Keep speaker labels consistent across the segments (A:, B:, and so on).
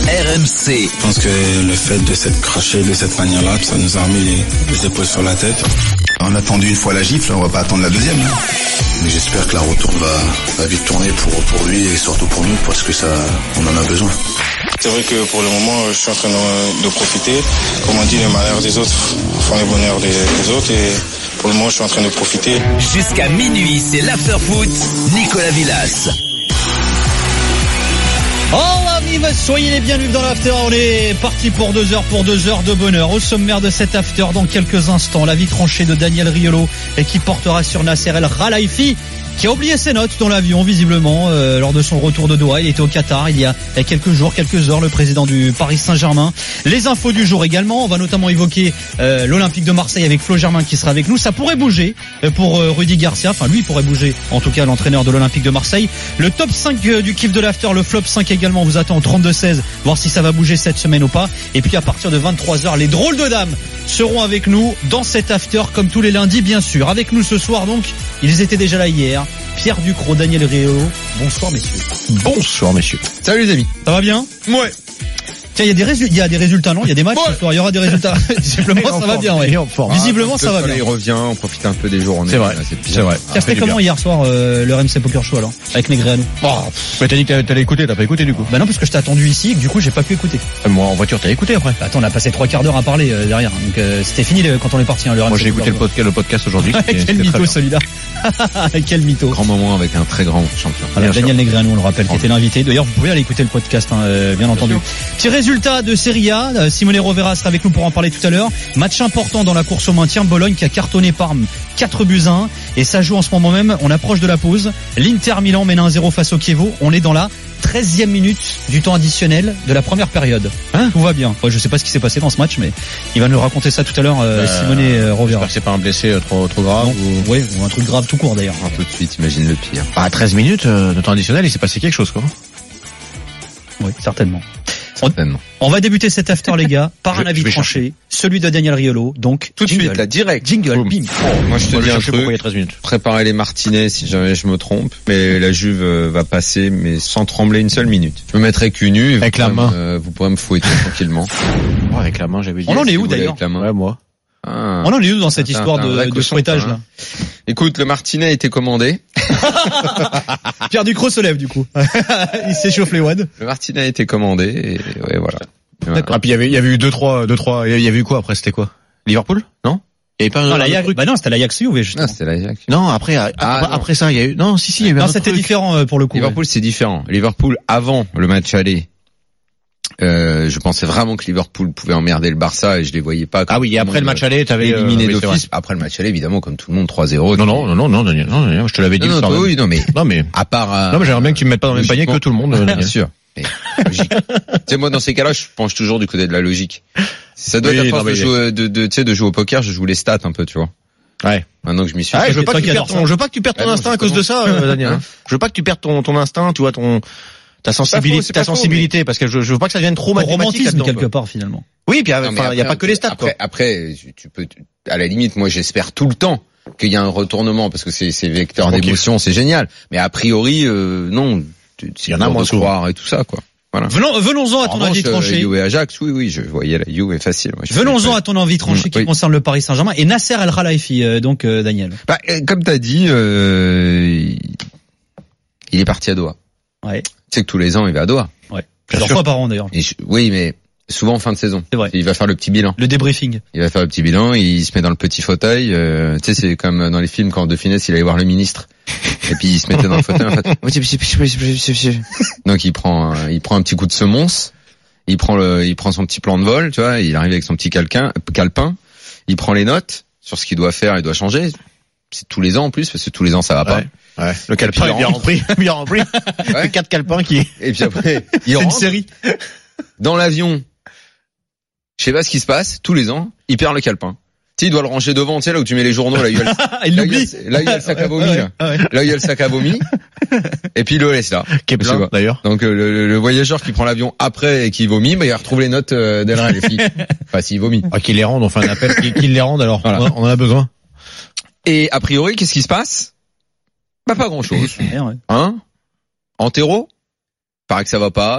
A: RMC.
B: Je pense que le fait de s'être craché de cette manière-là, ça nous a remis les épaules sur la tête.
C: On a attendu une fois la gifle, on va pas attendre la deuxième. Mais j'espère que la retourne va vite tourner pour lui et surtout pour nous, parce que ça, on en a besoin.
B: C'est vrai que pour le moment, je suis en train de profiter. Comme on dit, les malheurs des autres font les bonheurs des autres et pour le moment, je suis en train de profiter.
A: Jusqu'à minuit, c'est l'after-foot. Nicolas Villas.
D: Soyez les bienvenus dans l'after. On est parti pour 2 heures de bonheur. Au sommaire de cet after, dans quelques instants, la vie tranchée de Daniel Riolo et qui portera sur Nasser El Khelaifi, qui a oublié ses notes dans l'avion visiblement lors de son retour de Doha. Il était au Qatar il y a quelques heures, le président du Paris Saint-Germain. Les infos du jour également, on va notamment évoquer l'Olympique de Marseille avec Flo Germain qui sera avec nous. Ça pourrait bouger pour Rudy Garcia, enfin lui pourrait bouger, en tout cas l'entraîneur de l'Olympique de Marseille. Le top 5 du kiff de l'after, le flop 5 également, on vous attend au 32-16, voir si ça va bouger cette semaine ou pas. Et puis à partir de 23h, les drôles de dames seront avec nous dans cet after comme tous les lundis bien sûr. Avec nous ce soir donc, ils étaient déjà là hier. Pierre Ducrot, Daniel Riolo. Bonsoir messieurs.
E: Bonsoir messieurs.
F: Salut les amis.
D: Ça va bien?
F: Ouais.
D: Tiens, il y a des résultats, non? Il y a des matchs ce soir, il y aura des résultats. Visiblement, ça va bien, ouais. Visiblement, ça va bien.
F: Il revient, on profite un peu des journées.
E: C'est vrai.
D: C'est vrai. T'as fait comment hier soir, le RMC Poker Show, alors? Avec Negreanu?
E: Mais t'as dit que t'allais écouter, t'as pas écouté, du coup?
D: Bah non, parce que je t'ai attendu ici, et que du coup, j'ai pas pu écouter.
E: Moi, en voiture, t'as écouté après?
D: Attends, on a passé 3 quarts d'heure à parler, derrière. Donc, c'était fini quand on est parti, le RMC.
E: Moi, j'ai écouté le podcast aujourd'hui.
D: Quel mytho, celui-là. Quel mytho.
F: Grand moment avec un très grand champion.
D: Voilà, Daniel Negreanu, on le rappelle, qui était l'invité. D'ailleurs, vous pouvez aller écouter le podcast, bien entendu. Petit résultat de Serie A, Simone Rovera sera avec nous pour en parler tout à l'heure. Match important dans la course au maintien, Bologne qui a cartonné Parme 4-1 et ça joue en ce moment même, on approche de la pause. L'Inter Milan mène 1-0 face au Chievo, on est dans la 13e minute du temps additionnel de la première période. Tout va bien. Je sais pas ce qui s'est passé dans ce match, mais il va nous raconter ça tout à l'heure, Simone Rovera.
E: J'espère que c'est pas un blessé trop grave
D: ou un truc grave tout court d'ailleurs.
F: Tout de suite, imagine le pire.
E: 13 minutes de temps additionnel, il s'est passé quelque chose quoi.
D: Oui, certainement. On va débuter cet after les gars par un avis tranché, celui de Daniel Riolo. Donc
F: tout de suite, la direct.
D: Jingle, bim.
F: Moi je te dis un truc.
E: Il y a 13 minutes.
F: Préparez les Martinez si jamais je me trompe, mais la Juve va passer mais sans trembler une seule minute. Je me mettrai cul nu
E: avec la main.
F: Vous pourrez me fouetter tranquillement.
E: Avec la main, j'avais dit.
D: On en est où d'ailleurs?
E: Ouais, moi.
D: On en est où dans cette histoire de fouettage là?
F: Écoute, le Martinet a été commandé.
D: Pierre Ducrot se lève du coup. Il s'échauffe les wads.
F: Le Martinet a été commandé et ouais, voilà.
E: D'accord. Ah, puis il y avait eu 2-3, il y avait eu quoi après, c'était quoi? Liverpool? Non? Il y avait pas
D: non, c'était l'Ajax Juve justement.
F: Non, c'était l'Ajax.
E: Non, après ça, il y a eu, non, il y avait
D: c'était différent pour le coup.
F: Liverpool, c'est différent. Liverpool, avant le match aller, je pensais vraiment que Liverpool pouvait emmerder le Barça et je les voyais pas.
E: Ah oui, et après le match aller, t'avais
F: éliminé d'office. Après le match aller, évidemment, comme tout le monde, 3-0.
E: Non, Daniel, je te l'avais dit.
F: Non, mais à part.
E: Non, mais j'aimerais bien que tu me mettes pas dans le même panier que tout le monde.
F: Bien sûr. Mais logique. Tu sais, moi, dans ces cas-là, je penche toujours du côté de la logique. Ça doit être à force de jouer au poker, je joue les stats un peu, tu vois.
E: Ouais.
F: Maintenant que je m'y suis.
E: Je veux pas que tu perdes ton instinct à cause de ça, Daniel. Je veux pas que tu perdes ton instinct, tu vois, ta sensibilité, parce que je veux pas que ça devienne trop mathématique
D: quelque part finalement.
E: Oui, puis il y a pas que les stats.
F: Après, tu peux, à la limite, moi j'espère tout le temps qu'il y a un retournement parce que c'est vecteur d'émotion, c'est génial. Mais a priori, non.
E: Il y en a moins souvent
F: et tout ça, quoi. Voilà.
D: Venons-en à ton avis tranché.
F: Juve et Ajax, oui, je voyais la Juve facile.
D: Venons-en à ton avis tranché qui concerne le Paris Saint-Germain et Nasser El Khelaifi, donc Daniel.
F: Comme t'as dit, il est parti à Doha.
D: Ouais.
F: Tu sais que tous les ans il va à Doha.
D: Ouais. Plusieurs fois par an d'ailleurs.
F: Oui, mais souvent en fin de saison.
D: C'est vrai.
F: Il va faire le petit bilan.
D: Le débriefing.
F: Il va faire le petit bilan, il se met dans le petit fauteuil. Tu sais, c'est comme dans les films quand De Funès il allait voir le ministre. Et puis il se mettait dans le fauteuil. En fait. Donc il prend un petit coup de semonce. Il prend son petit plan de vol, tu vois. Il arrive avec son petit calepin. Il prend les notes sur ce qu'il doit faire, il doit changer. C'est tous les ans en plus, parce que tous les ans ça va pas.
E: Ouais. Le calepin est bien rempli. Ouais. 4 calepins qui.
F: Et puis après, il rentre. Une série. Dans l'avion. Je sais pas ce qui se passe. Tous les ans, il perd le calepin. Tu sais, il doit le ranger devant, tu sais, là où tu mets les journaux, là,
D: il l'oublie.
F: Là, il y a le sac à vomi, là. Là, il y a le sac à vomi. Et puis, il le laisse là.
E: Qui est plein, d'ailleurs.
F: Donc, le voyageur qui prend l'avion après et qui vomit, il retrouve les notes d'El Khelaifi. Enfin, s'il vomit.
E: Qu'il les rende, on fait un appel, qu'il les rende, alors. Voilà. On en a besoin.
F: Et, a priori, qu'est-ce qui se passe? Pas grand chose. Hein? Enterro? Paraît que ça va pas.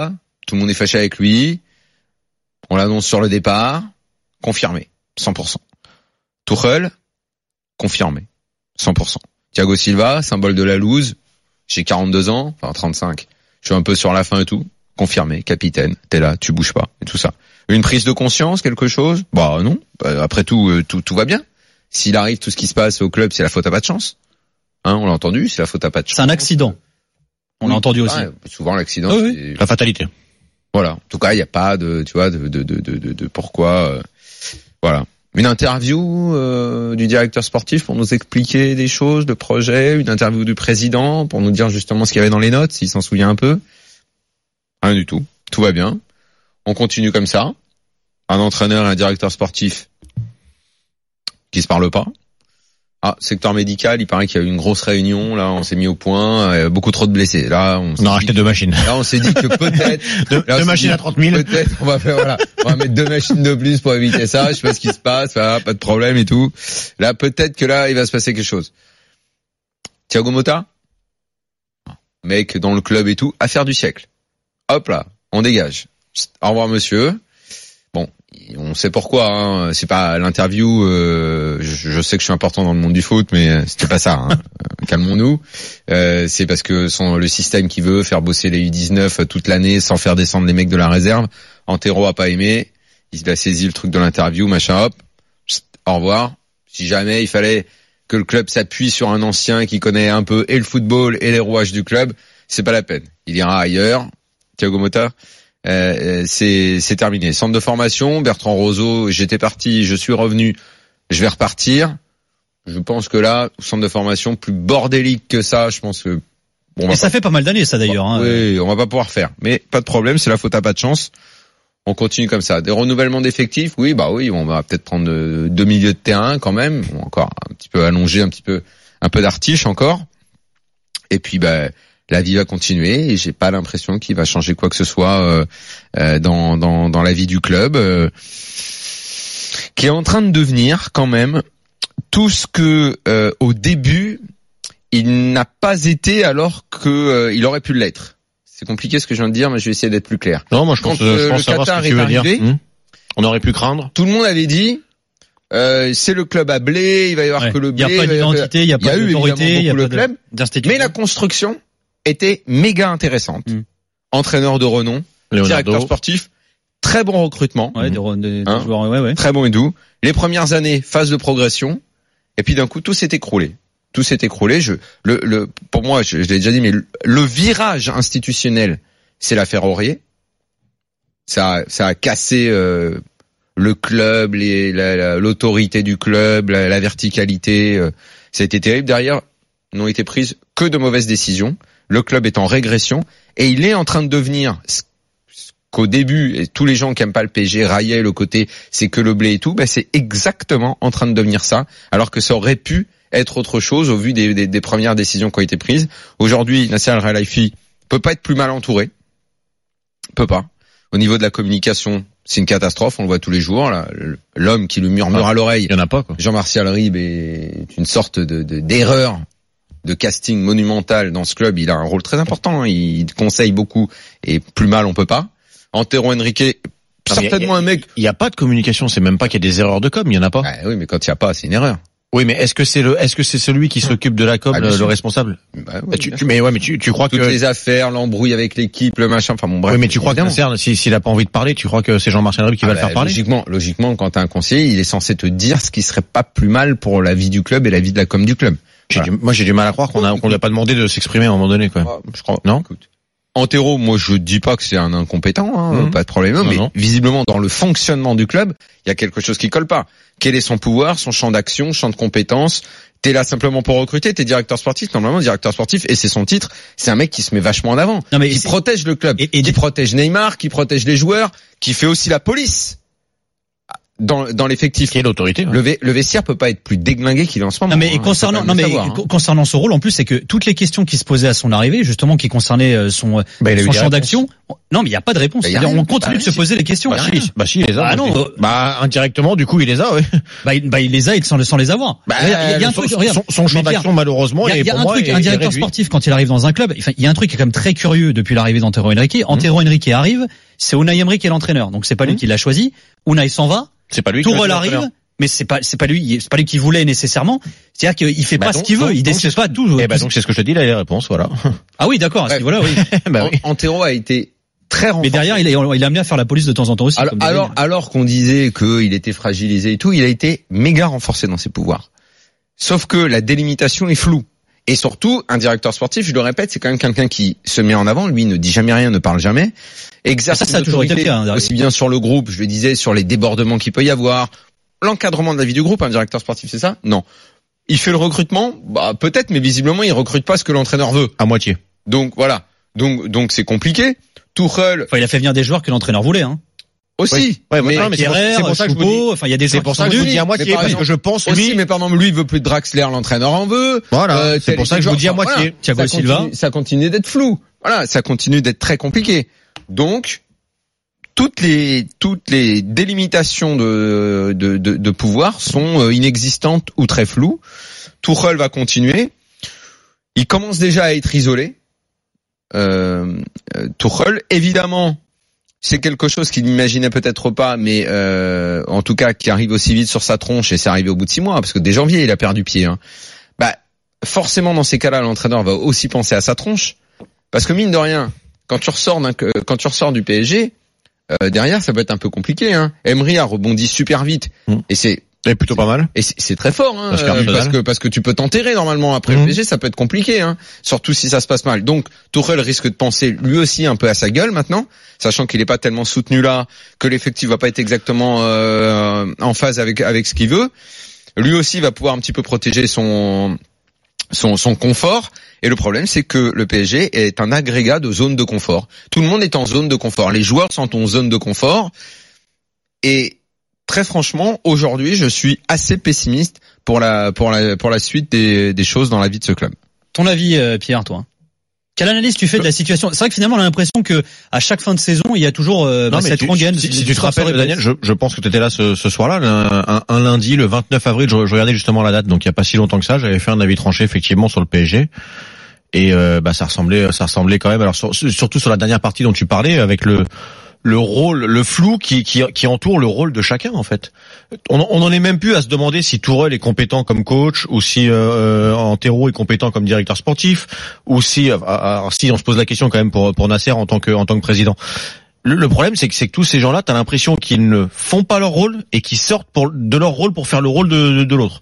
F: tout le monde est fâché avec lui. On l'annonce sur le départ, confirmé, 100%. Tuchel, confirmé, 100%. Thiago Silva, symbole de la loose, j'ai 42 ans, enfin 35. Je suis un peu sur la fin et tout. Confirmé, capitaine, t'es là, tu bouges pas, et tout ça. Une prise de conscience, quelque chose? Bah non. Après tout, tout va bien. S'il arrive tout ce qui se passe au club, c'est la faute à pas de chance. Hein, on l'a entendu, c'est la faute à pas de chance.
D: C'est un accident. On l'a entendu aussi.
F: Souvent l'accident,
E: c'est la fatalité.
F: Voilà. En tout cas, il n'y a pas de, tu vois, de pourquoi. Voilà. Une interview du directeur sportif pour nous expliquer des choses, de projets, une interview du président pour nous dire justement ce qu'il y avait dans les notes, s'il s'en souvient un peu. Rien du tout. Tout va bien. On continue comme ça. Un entraîneur et un directeur sportif qui se parlent pas. Ah, secteur médical, il paraît qu'il y a eu une grosse réunion, là, on s'est mis au point, beaucoup trop de blessés. Là,
E: on a racheté 2 machines.
F: Là, on s'est dit que peut-être...
E: deux machines à 30 000.
F: Peut-être, on va mettre 2 machines de plus pour éviter ça, je sais pas ce qui se passe, voilà, pas de problème et tout. Là, peut-être que là, il va se passer quelque chose. Thiago Motta? Mec, dans le club et tout, affaire du siècle. Hop là, on dégage. Au revoir monsieur. Bon, on sait pourquoi, hein. C'est pas l'interview, je sais que je suis important dans le monde du foot, mais c'était pas ça, hein. Calmons-nous. C'est parce que le système qui veut faire bosser les U19 toute l'année sans faire descendre les mecs de la réserve. Antero a pas aimé, il a saisi le truc de l'interview, machin, hop, au revoir. Si jamais il fallait que le club s'appuie sur un ancien qui connaît un peu et le football et les rouages du club, c'est pas la peine. Il ira ailleurs. Thiago Motta, c'est terminé. Centre de formation, Bertrand Roseau, j'étais parti, je suis revenu, je vais repartir. Je pense que là, centre de formation plus bordélique que ça, je pense que...
D: Bon, et ça fait pas mal d'années ça d'ailleurs. Hein.
F: Oui, on va pas pouvoir faire. Mais pas de problème, c'est la faute à pas de chance. On continue comme ça. Des renouvellements d'effectifs, oui, on va peut-être prendre 2 milieux de terrain quand même. Encore un petit peu allongé, un peu d'artiche encore. Et puis, la vie va continuer et j'ai pas l'impression qu'il va changer quoi que ce soit dans la vie du club qui est en train de devenir quand même tout ce que au début il n'a pas été alors que il aurait pu l'être. C'est compliqué ce que je viens de dire, mais je vais essayer d'être plus clair.
E: Non, moi je pense savoir ce que tu veux dire. On aurait pu craindre.
F: Tout le monde avait dit c'est le club à blé, il va y avoir que le blé.
D: Il n'y a pas d'identité, il y a pas d'autorité, il y a pas d'institution.
F: Mais la construction était méga intéressante. Entraîneur de renom, directeur sportif, très bon recrutement.
D: Ouais, des joueurs,
F: très bon et doux. Les premières années, phase de progression, et puis d'un coup, tout s'est écroulé. Tout s'est écroulé. Pour moi, je l'ai déjà dit, mais le virage institutionnel, c'est l'affaire Aurier. Ça a cassé le club, l'autorité du club, la verticalité. Ça a été terrible. Derrière, n'ont été prises que de mauvaises décisions. Le club est en régression et il est en train de devenir ce qu'au début, et tous les gens qui aiment pas le PSG raillaient le côté c'est que le blé et tout, c'est exactement en train de devenir ça, alors que ça aurait pu être autre chose au vu des premières décisions qui ont été prises. Aujourd'hui, Nasser Al-Khelaifi peut pas être plus mal entouré. Peut pas. Au niveau de la communication, c'est une catastrophe, on le voit tous les jours, là. L'homme qui lui murmure à l'oreille.
E: Il y en a pas, quoi.
F: Jean-Martial Ribes est une sorte d'erreur de casting monumental dans ce club. Il a un rôle très important, hein. Il conseille beaucoup et plus mal on peut pas. Antero Henrique, certainement un mec.
E: Il y a pas de communication, c'est même pas qu'il y a des erreurs de com, il y en a pas.
F: Oui, mais quand il y a pas, c'est une erreur.
E: Oui, mais est-ce que c'est celui qui s'occupe de la com, le responsable?
F: Oui,
E: tu crois
F: toutes les affaires, l'embrouille avec l'équipe, le machin, enfin bon bref.
E: Oui, mais tu crois que s'il a pas envie de parler, tu crois que c'est Jean-Martial Ribes qui va le faire parler?
F: Logiquement, quand t'as un conseiller, il est censé te dire ce qui serait pas plus mal pour la vie du club et la vie de la com du club.
E: Moi, j'ai du mal à croire qu'on lui a pas demandé de s'exprimer à un moment donné, quoi.
F: Je crois. Non? Écoute. Antero, moi, je dis pas que c'est un incompétent, pas de problème, mais visiblement, dans le fonctionnement du club, il y a quelque chose qui colle pas. Quel est son pouvoir, son champ d'action, champ de compétences? T'es là simplement pour recruter, t'es directeur sportif, normalement, directeur sportif, et c'est son titre, c'est un mec qui se met vachement en avant. Non, mais qui protège le club, qui protège Neymar, qui protège les joueurs, qui fait aussi la police. dans l'effectif.
E: Qui est l'autorité.
F: Le vestiaire peut pas être plus déglingué qu'il est en ce moment.
D: Non mais concernant son rôle, en plus, c'est que toutes les questions qui se posaient à son arrivée, justement, qui concernaient son champ d'action, non mais il y a pas de réponse. C'est-à-dire, on continue de se poser les questions.
E: Si, il les a. Indirectement, du coup, il les a. Ouais.
D: Il les a sans les avoir. Il y a un truc.
E: Son champ d'action, malheureusement,
D: il y a un truc. Un directeur sportif, quand il arrive dans un club, il y a un truc qui est quand même très curieux depuis l'arrivée d'Antero Henrique. Antero Henrique arrive, c'est Unai Emery qui est l'entraîneur, donc c'est pas lui qui l'a choisi. Unai s'en va.
E: C'est pas lui.
D: Tourelle arrive, mais c'est pas lui qui voulait nécessairement. C'est-à-dire qu'il fait pas ce qu'il veut, il décide pas tout.
E: Donc c'est ce que je te dis là, les réponses, voilà.
D: Ah oui, d'accord. À ce niveau-là, oui.
F: Antero a été très renforcé.
D: Mais derrière, il est amené à faire la police de temps en temps aussi.
F: Alors qu'on disait qu'il était fragilisé et tout, il a été méga renforcé dans ses pouvoirs. Sauf que la délimitation est floue. Et surtout, un directeur sportif, je le répète, c'est quand même quelqu'un qui se met en avant. Lui, ne dit jamais rien, ne parle jamais. Exerce
D: ça a toujours été le cas.
F: Aussi bien sur le groupe, je le disais, sur les débordements qu'il peut y avoir. L'encadrement de la vie du groupe, un directeur sportif, c'est ça? Non. Il fait le recrutement? Peut-être, mais visiblement, il recrute pas ce que l'entraîneur veut.
E: À moitié.
F: Donc, voilà. Donc c'est compliqué. Tuchel.
D: Il a fait venir des joueurs que l'entraîneur voulait, hein.
F: Aussi.
E: Ouais, mais c'est pour ça que je vous dis.
D: Il y a des
E: c'est pour ça que je vous dis à moitié, parce que je pense
F: aussi, mais par exemple, lui, il veut plus de Draxler, l'entraîneur en veut.
E: Voilà. C'est pour ça que je vous dis à moitié.
F: Voilà.
D: Thiago Silva.
F: Ça continue d'être flou. Voilà. Ça continue d'être très compliqué. Donc, toutes les délimitations de pouvoir sont inexistantes ou très floues. Tuchel va continuer. Il commence déjà à être isolé. Tuchel, évidemment, c'est quelque chose qu'il n'imaginait peut-être pas, mais en tout cas qui arrive aussi vite sur sa tronche, et c'est arrivé au bout de 6 mois, parce que dès janvier il a perdu pied. Hein. Forcément dans ces cas-là, l'entraîneur va aussi penser à sa tronche, parce que mine de rien, quand tu ressors du PSG, derrière ça peut être un peu compliqué. Hein. Emery a rebondi super vite, et c'est
E: plutôt pas mal.
F: Et c'est très fort, hein, parce que tu peux t'enterrer normalement après le PSG, ça peut être compliqué, hein, surtout si ça se passe mal. Donc Tuchel risque de penser lui aussi un peu à sa gueule maintenant, sachant qu'il est pas tellement soutenu là, que l'effectif va pas être exactement en phase avec ce qu'il veut. Lui aussi va pouvoir un petit peu protéger son confort. Et le problème, c'est que le PSG est un agrégat de zones de confort. Tout le monde est en zone de confort. Les joueurs sont en zone de confort. Et très franchement, aujourd'hui, je suis assez pessimiste pour la suite des choses dans la vie de ce club.
D: Ton avis, Pierre, toi? Quelle analyse tu fais de la situation? C'est vrai que finalement, on a l'impression que à chaque fin de saison, il y a toujours cette rengaine.
E: Si tu te rappelles, Daniel, je pense que tu étais là ce soir-là, un lundi, le 29 avril, je regardais justement la date, donc il y a pas si longtemps que ça, j'avais fait un avis tranché effectivement sur le PSG. Et ça ressemblait quand même, alors surtout sur la dernière partie dont tu parlais, avec le rôle, le flou qui entoure le rôle de chacun en fait. On en est même plus à se demander si Tourelle est compétent comme coach, ou si Antero est compétent comme directeur sportif, ou si on se pose la question quand même pour Nasser en tant que président. Le problème c'est que tous ces gens-là, t'as l'impression qu'ils ne font pas leur rôle et qu'ils sortent de leur rôle pour faire le rôle de l'autre.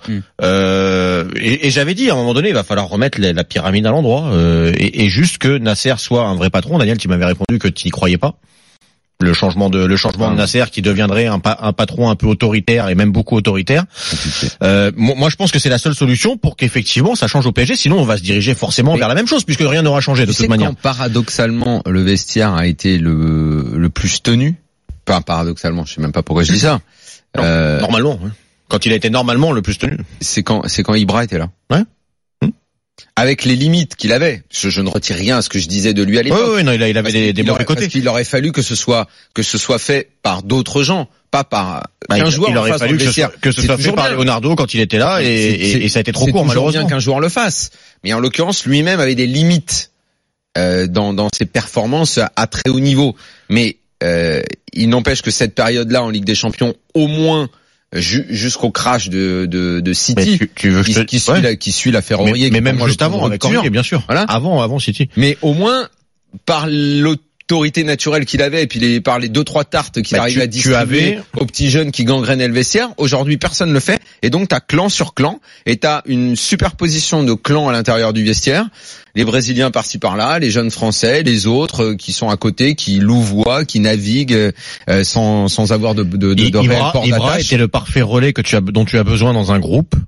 E: Et j'avais dit à un moment donné, il va falloir remettre la pyramide à l'endroit et juste que Nasser soit un vrai patron. Daniel, tu m'avais répondu que tu n'y croyais pas. Le changement de Nasser qui deviendrait un patron un peu autoritaire et même beaucoup autoritaire. Moi je pense que c'est la seule solution pour qu'effectivement ça change au PSG, sinon on va se diriger forcément vers la même chose puisque rien n'aura changé de toute manière.
F: Quand paradoxalement le vestiaire a été le plus tenu, pas paradoxalement, je sais même pas pourquoi je dis ça.
E: Normalement, hein. Quand il a été normalement le plus tenu.
F: C'est quand Ibra était là.
E: Ouais.
F: Avec les limites qu'il avait. Je ne retire rien à ce que je disais de lui à l'époque.
E: Oui, non, il avait des mauvais côtés.
F: Parce qu'il aurait fallu que ce soit fait par d'autres gens, pas par qu'un joueur.
E: Il aurait fallu que ce soit fait par Leonardo quand il était là, et ça a été trop court malheureusement.
F: C'est bien qu'un joueur le fasse, mais en l'occurrence lui-même avait des limites dans ses performances à très haut niveau. Mais il n'empêche que cette période-là en Ligue des Champions, au moins jusqu'au crash de City, qui suit la Ferroviaire,
E: mais même juste avant avec Cormier, bien sûr.
F: Voilà.
E: Avant City.
F: Mais au moins par l'autorité naturelle qu'il avait, et puis par les 2-3 tartes qu'il arrivait à distribuer aux petits jeunes qui gangrenaient le vestiaire. Aujourd'hui, personne ne le fait, et donc t'as clan sur clan, et t'as une superposition de clans à l'intérieur du vestiaire. Les Brésiliens par-ci par-là, les jeunes Français, les autres qui sont à côté, qui louvoient, qui naviguent sans avoir de réel port d'attache.
E: Ibra était le parfait relais dont tu as besoin dans un groupe.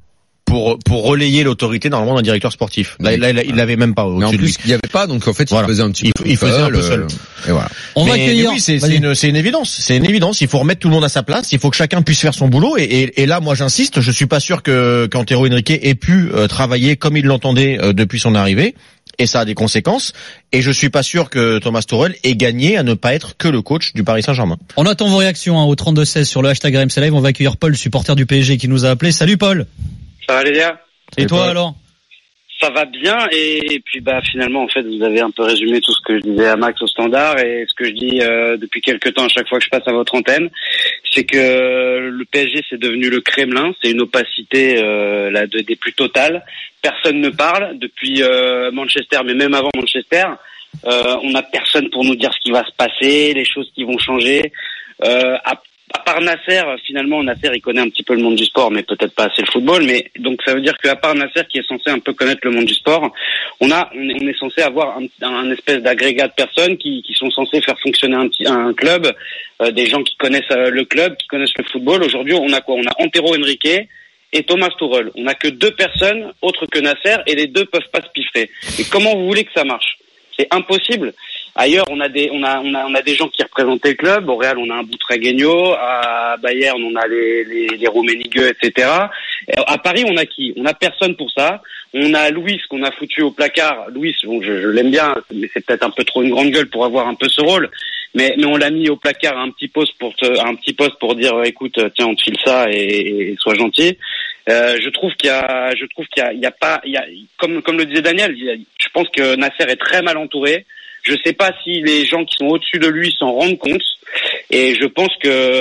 E: pour relayer l'autorité normalement d'un directeur sportif. Là, il l'avait même pas
F: Mais en
E: au-dessus de lui.
F: plus, il y avait pas, donc en fait,
E: Voilà.
F: il faisait un petit peu
E: Il faisait un peu seul.
F: Et voilà.
D: On va
E: Mais
D: accueillir.
E: oui, c'est
D: Vas-y.
E: une évidence. C'est une évidence. Il faut remettre tout le monde à sa place. Il faut que chacun puisse faire son boulot. Et là, moi, j'insiste. Je suis pas sûr qu'Antero Henrique ait pu travailler comme il l'entendait depuis son arrivée. Et ça a des conséquences. Et je suis pas sûr que Thomas Tuchel ait gagné à ne pas être que le coach du Paris Saint-Germain.
D: On attend vos réactions au 32-16 sur le hashtag RMC Live. On va accueillir Paul, supporter du PSG, qui nous a appelé. Salut Paul.
G: Ça va les gars?
D: Et toi
E: Paul.
D: alors?
G: Ça va bien et puis finalement en fait vous avez un peu résumé tout ce que je disais à Max au standard et ce que je dis depuis quelques temps à chaque fois que je passe à votre antenne, c'est que le PSG c'est devenu le Kremlin, c'est une opacité des plus totales. Personne ne parle depuis Manchester, mais même avant Manchester, on n'a personne pour nous dire ce qui va se passer, les choses qui vont changer. À part Nasser, finalement, Nasser, il connaît un petit peu le monde du sport, mais peut-être pas assez le football. Mais donc, ça veut dire qu'à part Nasser, qui est censé un peu connaître le monde du sport, on est censé avoir un espèce d'agrégat de personnes qui sont censées faire fonctionner un club, des gens qui connaissent le club, qui connaissent le football. Aujourd'hui, on a quoi? On a Antero Henrique et Thomas Tuchel. On n'a que 2 personnes autres que Nasser, et les 2 peuvent pas se piffrer. Et comment vous voulez que ça marche? C'est impossible. Ailleurs, on a des gens qui représentaient le club. Au Real, on a un Butragueño. À Bayern, on a les Rummenigge, etc. Et à Paris, on a qui? On a personne pour ça. On a Luis qu'on a foutu au placard. Luis, bon, je l'aime bien, mais c'est peut-être un peu trop une grande gueule pour avoir un peu ce rôle. Mais on l'a mis au placard à un petit poste pour dire, écoute, tiens, on te file ça et sois gentil. Je trouve qu'il y a pas, comme le disait Daniel, je pense que Nasser est très mal entouré. Je sais pas si les gens qui sont au-dessus de lui s'en rendent compte. Et je pense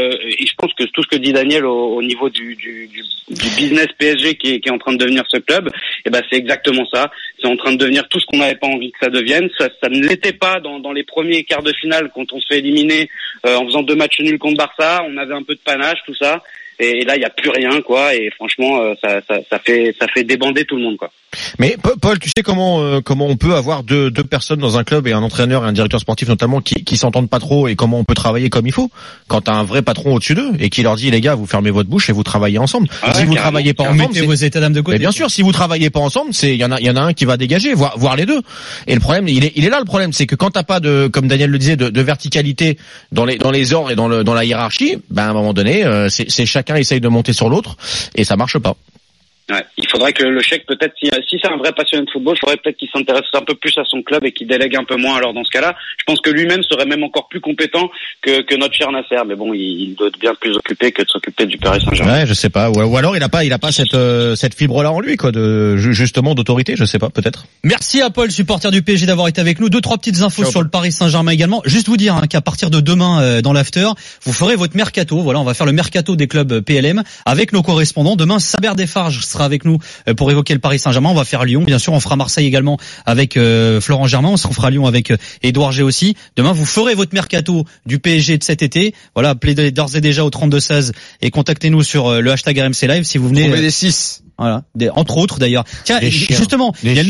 G: que tout ce que dit Daniel au niveau du business PSG qui est en train de devenir ce club, c'est exactement ça. C'est en train de devenir tout ce qu'on n'avait pas envie que ça devienne. Ça ne l'était pas dans les premiers quarts de finale quand on se fait éliminer en faisant 2 matchs nuls contre Barça. On avait un peu de panache, tout ça. Et là, il y a plus rien, quoi. Et franchement, ça fait débander tout le monde, quoi.
E: Mais Paul, tu sais comment on peut avoir deux personnes dans un club et un entraîneur et un directeur sportif notamment qui s'entendent pas trop, et comment on peut travailler comme il faut quand t'as un vrai patron au-dessus d'eux et qui leur dit, les gars, vous fermez votre bouche et vous travaillez ensemble. Si vous travaillez pas ensemble,
D: mettez vos états d'âme de côté.
E: Mais bien sûr, si vous travaillez pas ensemble, il y en a un qui va dégager, voire les deux. Et le problème, il est là le problème, c'est que quand t'as pas comme Daniel le disait, de verticalité dans les ordres et dans la hiérarchie, à un moment donné, c'est chacun essaye de monter sur l'autre et ça marche pas.
G: Ouais, il faudrait que le chèque, peut-être, si c'est un vrai passionné de football, il faudrait peut-être qu'il s'intéresse un peu plus à son club et qu'il délègue un peu moins. Alors dans ce cas-là, je pense que lui-même serait même encore plus compétent que notre cher Nasser. Mais bon, il doit être bien plus occupé que de s'occuper du Paris Saint-Germain.
E: Ouais, je sais pas. Ou alors il a pas cette fibre-là en lui, quoi, justement d'autorité. Je sais pas, peut-être.
D: Merci à Paul, supporter du PSG, d'avoir été avec nous. 2-3 petites infos sur le Paris Saint-Germain également. Juste vous dire qu'à partir de demain, dans l'after, vous ferez votre mercato. Voilà, on va faire le mercato des clubs PLM avec nos correspondants. Demain, Saber Desfarges sera avec nous pour évoquer le Paris Saint-Germain. On va faire Lyon, bien sûr. On fera Marseille également avec Florent Germain. On se fera Lyon avec Édouard G aussi. Demain, vous ferez votre mercato du PSG de cet été. Voilà, appelez d'ores et déjà au 32-16 et contactez-nous sur le hashtag RMC Live si vous venez.
F: Trouver des 6.
D: Voilà, entre autres d'ailleurs. Tiens, justement, il y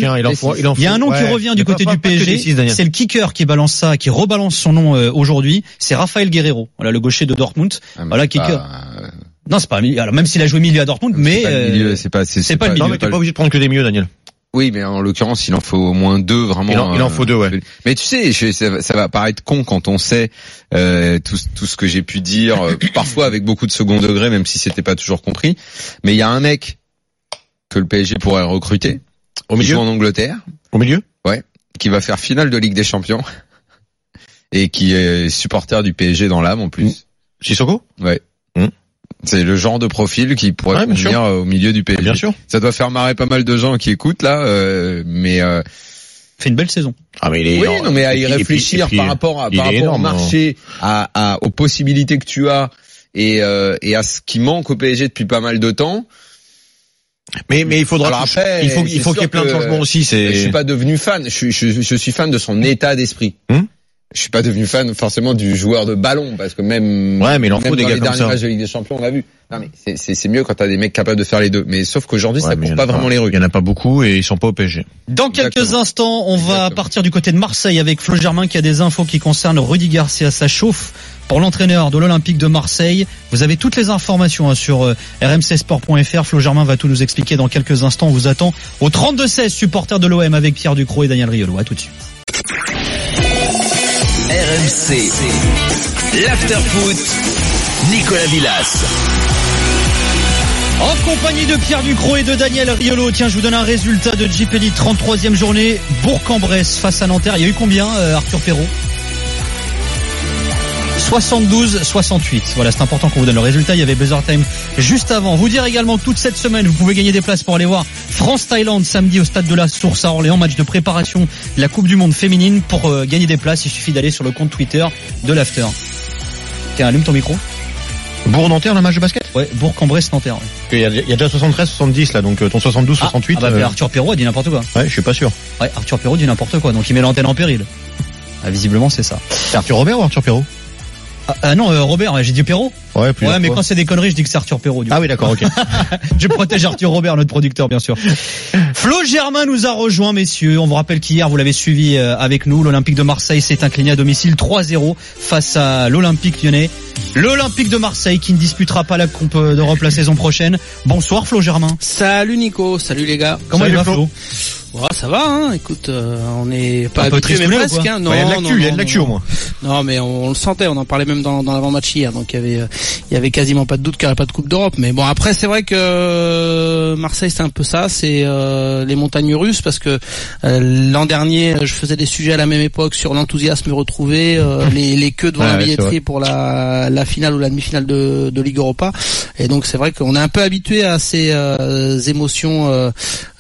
D: a un nom qui revient du côté du PSG. C'est le kicker qui balance ça, qui rebalance son nom aujourd'hui. C'est Raphaël Guerreiro. Voilà, le gaucher de Dortmund. Voilà, kicker. Non, c'est pas milieu. Alors même s'il a joué milieu à Dortmund, mais
F: c'est pas le milieu.
E: Non, mais t'es pas obligé de prendre que des milieux, Daniel.
F: Oui, mais en l'occurrence, il en faut au moins 2 vraiment.
E: Il en faut 2, ouais.
F: Mais tu sais, ça va paraître con quand on sait tout ce que j'ai pu dire, parfois avec beaucoup de second degré, même si c'était pas toujours compris. Mais il y a un mec que le PSG pourrait recruter
E: au milieu,
F: qui joue en Angleterre.
E: Au milieu,
F: ouais, qui va faire finale de Ligue des Champions et qui est supporter du PSG dans l'âme en plus.
E: Sissoko.
F: Ouais. C'est le genre de profil qui pourrait venir au milieu du PSG.
E: Bien sûr.
F: Ça doit faire marrer pas mal de gens qui écoutent là, mais
D: fait une belle saison.
E: Ah mais
F: mais à y réfléchir par rapport au marché, aux possibilités que tu as et à ce qui manque au PSG depuis pas mal de temps.
E: Mais il faudra.
F: Alors après,
E: il faut qu'il y ait plein de changements aussi.
F: Je suis pas devenu fan. Je suis fan de son état d'esprit. Je suis pas devenu fan forcément du joueur de ballon parce que même
E: mais il en faut des gars comme ça.
F: Dans les derniers matchs de Ligue des Champions, on l'a vu. Non mais c'est mieux quand t'as des mecs capables de faire les deux. Mais sauf qu'aujourd'hui, ça court pas vraiment les rues.
E: Il y en a pas beaucoup et ils sont pas au PSG.
D: Dans quelques instants, on va partir du côté de Marseille avec Flo Germain qui a des infos qui concernent Rudy Garcia. Ça chauffe pour l'entraîneur de l'Olympique de Marseille. Vous avez toutes les informations sur rmcsport.fr. Flo Germain va tout nous expliquer dans quelques instants. On vous attend au 32-16, supporters de l'OM avec Pierre Ducrot et Daniel Riolo. À tout de suite.
A: RMC, l'after-foot, Nicolas Villas.
D: En compagnie de Pierre Ducrot et de Daniel Riolo. Tiens, je vous donne un résultat de Jeep Elite, 33e journée, Bourg-en-Bresse face à Nanterre. Il y a eu combien, Arthur Perrault? 72-68. Voilà, c'est important qu'on vous donne le résultat. Il y avait Buzzer Time juste avant. Vous dire également que toute cette semaine, vous pouvez gagner des places pour aller voir France-Thaïlande samedi au stade de la Source à Orléans, match de préparation de la Coupe du Monde féminine. Pour gagner des places, il suffit d'aller sur le compte Twitter de l'After. Tiens, allume ton micro.
E: Bourg-Nanterre, le match de basket?
D: Ouais, Bourg-en-Bresse-Nanterre. Ouais.
E: Il y a déjà 73-70 là, donc ton 72-68.
D: Arthur Perrault a dit n'importe quoi.
E: Ouais, je suis pas sûr.
D: Ouais, Arthur Perrault dit n'importe quoi, donc il met l'antenne en péril. Ah, visiblement, c'est ça.
E: C'est Arthur Robert ou Arthur Perrault?
D: Non, Robert, j'ai dit Perrault.
E: Ouais,
D: mais quand c'est des conneries, je dis que c'est Arthur Perrault.
E: Ah oui, d'accord, ok.
D: Je protège Arthur Robert, notre producteur, bien sûr. Flo Germain nous a rejoint, messieurs. On vous rappelle qu'hier, vous l'avez suivi avec nous. L'Olympique de Marseille s'est incliné à domicile 3-0 face à l'Olympique lyonnais. L'Olympique de Marseille qui ne disputera pas la Coupe d'Europe la saison prochaine. Bonsoir Flo Germain.
H: Salut Nico, salut les gars.
D: Comment il va Flo?
H: Ouais, ça va, hein. Écoute, on n'est pas
D: un peu triste,
H: mais presque, hein. Non,
E: il y a de l'actu au moins.
H: Non, mais on le sentait, on en parlait même dans l'avant-match hier, donc il y avait quasiment pas de doute qu'il n'y aurait pas de Coupe d'Europe. Mais bon, après, c'est vrai que Marseille, c'est un peu ça, c'est les montagnes russes, parce que l'an dernier, je faisais des sujets à la même époque sur l'enthousiasme retrouvé, les queues devant la billetterie pour la finale ou la demi-finale de Ligue Europa. Et donc, c'est vrai qu'on est un peu habitué à ces émotions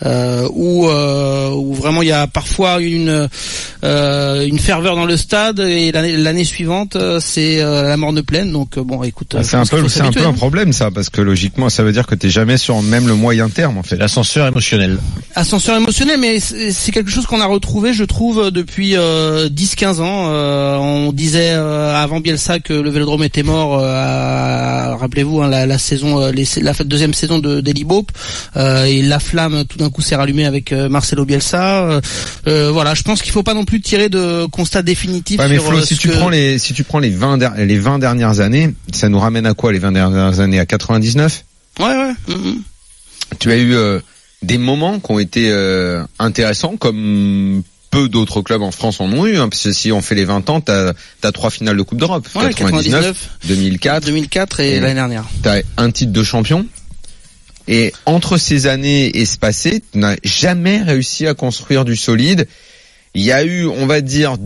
H: où vraiment il y a parfois une ferveur dans le stade, et l'année suivante c'est la morne pleine. Donc bon, écoute,
F: c'est un peu un problème ça, parce que logiquement ça veut dire que t'es jamais sur même le moyen terme en fait.
E: L'ascenseur émotionnel,
H: mais c'est quelque chose qu'on a retrouvé, je trouve, depuis 10-15 ans. On disait avant Bielsa que le Vélodrome était mort, rappelez-vous, hein, la saison, la deuxième saison d'Eli Boep, et la flamme tout d'un coup s'est rallumée avec Marcelo Bielsa. Voilà, je pense qu'il faut pas non plus tirer de constat définitif.
F: Ouais, mais Flo, si tu prends les 20 dernières années, ça nous ramène à quoi les 20 dernières années? À 99?
H: Ouais.
F: Tu as eu des moments qui ont été intéressants, comme peu d'autres clubs en France en ont eu, hein, parce que si on fait les 20 ans, t'as 3 finales de Coupe d'Europe.
H: Ouais, 99,
F: 2004
H: et l'année dernière.
F: T'as un titre de champion. Et entre ces années espacées, tu n'as jamais réussi à construire du solide. Il y a eu, on va dire,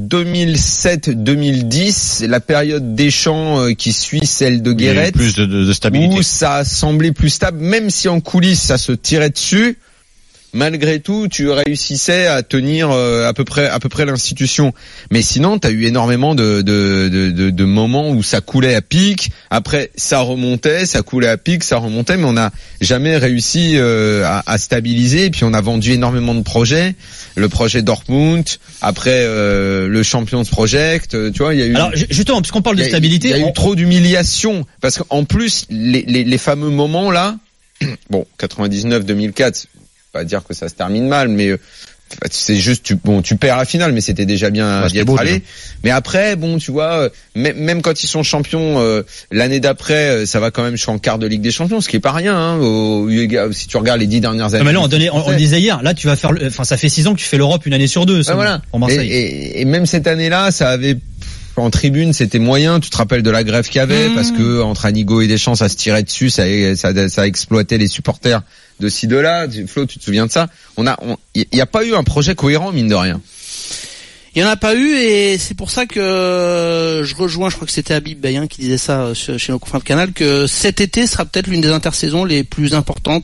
F: 2007-2010, la période Deschamps qui suit celle de Guéret,
E: plus de stabilité,
F: où ça a semblé plus stable, même si en coulisses ça se tirait dessus. Malgré tout, tu réussissais à tenir à peu près l'institution. Mais sinon, t'as eu énormément de moments où ça coulait à pic. Après, ça remontait, ça coulait à pic, ça remontait, mais on n'a jamais réussi à stabiliser. Et puis, on a vendu énormément de projets. Le projet Dortmund, après le Champions Project, tu vois, il y a eu.
D: Alors justement, puisqu'on parle de stabilité,
F: il y a eu trop d'humiliation, parce qu'en plus, les fameux moments là, bon, 99-2004. Pas dire que ça se termine mal, mais c'est juste tu perds la finale, mais c'était déjà bien d'y être allé. Mais après, bon, tu vois, même quand ils sont champions l'année d'après, ça va quand même jusqu'en quart de Ligue des Champions, ce qui est pas rien. Hein, si tu regardes les 10 dernières années.
D: Mais là, on le disait hier. Là, tu vas faire. Enfin, ça fait 6 ans que tu fais l'Europe une année sur deux.
F: Voilà.
D: Pour Marseille.
F: Et même cette année-là, ça avait. En tribune, c'était moyen. Tu te rappelles de la grève qu'il y avait, parce que entre Anigo et Deschamps, ça se tirait dessus, ça exploitait les supporters de ci de là. Flo, tu te souviens de ça? Il y a pas eu un projet cohérent, mine de rien.
H: Il y en a pas eu, et c'est pour ça que je rejoins, je crois que c'était Habib Bayen qui disait ça chez nos confrères de Canal, que cet été sera peut-être l'une des intersaisons les plus importantes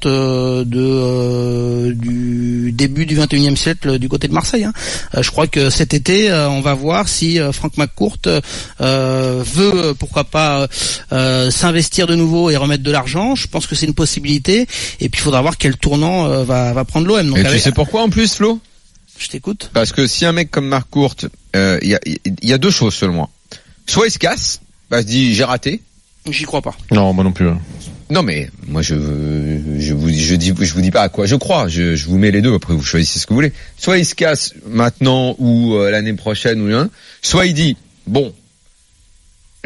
H: du début du 21e siècle du côté de Marseille. Hein. Je crois que cet été, on va voir si Franck McCourt veut, pourquoi pas, s'investir de nouveau et remettre de l'argent. Je pense que c'est une possibilité, et puis il faudra voir quel tournant va prendre l'OM. Donc,
F: et tu sais pourquoi en plus, Flo?
H: Je t'écoute.
F: Parce que si un mec comme McCourt, il y a deux choses selon moi. Soit il se casse, se dit j'ai raté.
H: J'y crois pas.
E: Non, moi non plus.
F: Non, mais moi je vous dis pas à quoi je crois. Je vous mets les deux. Après vous choisissez ce que vous voulez. Soit il se casse maintenant ou l'année prochaine ou rien. Soit il dit bon,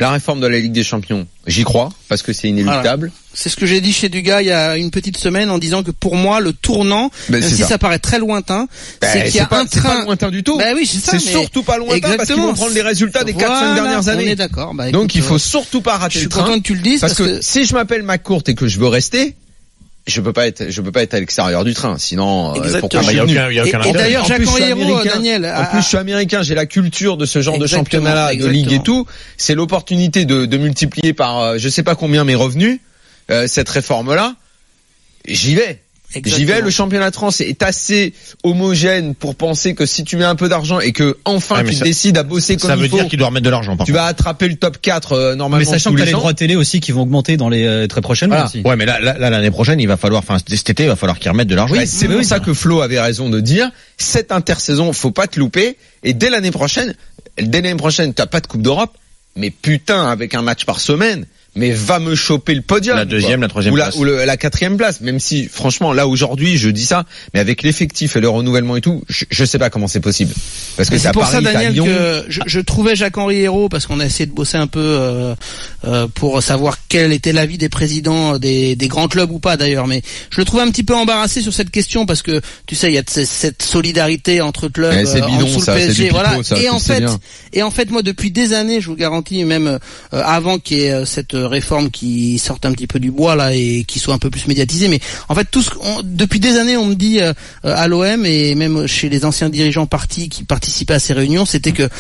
F: La réforme de la Ligue des Champions, j'y crois, parce que c'est inéluctable.
H: Voilà. C'est ce que j'ai dit chez Dugas il y a une petite semaine en disant que pour moi, le tournant, même si ça paraît très lointain, c'est qu'il y a un train...
F: C'est pas lointain du tout.
H: Oui, c'est ça.
F: C'est surtout pas lointain parce qu'ils vont prendre les résultats des 4-5 dernières années.
H: On est d'accord.
F: Donc il faut surtout pas rater le train.
H: Je suis content que tu le dises.
F: Parce que si je m'appelle McCourt et que je veux rester, je peux pas être à l'extérieur du train, sinon pourquoi
E: il y a aucun
H: et d'ailleurs Jacques Henriero, Daniel,
F: en plus je suis américain, j'ai la culture de ce genre de championnat, de ligue et tout, c'est l'opportunité de multiplier par je sais pas combien mes revenus, cette réforme là, j'y vais. Le championnat de France est assez homogène pour penser que si tu mets un peu d'argent et que enfin tu décides à bosser comme il faut.
E: Ça veut dire qu'il doit remettre de l'argent.
F: Tu vas attraper le top 4 normalement.
D: Mais sachant que t'as les droits télé aussi qui vont augmenter dans les très prochainement aussi.
E: Ouais, mais là l'année prochaine, cet été, il va falloir qu'ils remettent de l'argent.
F: Oui, c'est pour ça que Flo avait raison de dire cette intersaison, faut pas te louper et dès l'année prochaine, t'as pas de Coupe d'Europe, mais putain avec un match par semaine. Mais va me choper le podium.
E: La deuxième, la troisième place.
F: Ou la quatrième place. Même si, franchement, là, aujourd'hui, je dis ça, mais avec l'effectif et le renouvellement et tout, je sais pas comment c'est possible. Parce que
H: c'est pour ça, Daniel, que je trouvais Jacques-Henri Hérault, parce qu'on a essayé de bosser un peu, pour savoir quel était l'avis des présidents des grands clubs ou pas d'ailleurs, mais je le trouvais un petit peu embarrassé sur cette question parce que, tu sais, il y a cette solidarité entre clubs,
F: c'est bidon,
H: en dessous
F: ça,
H: le PSG,
F: c'est du pipeau,
H: voilà.
F: Ça,
H: et en fait, moi, depuis des années, je vous garantis, même, avant qu'il y ait cette réforme qui sorte un petit peu du bois là et qui soit un peu plus médiatisée, mais en fait depuis des années on me dit à l'OM et même chez les anciens dirigeants partis qui participaient à ces réunions, c'était que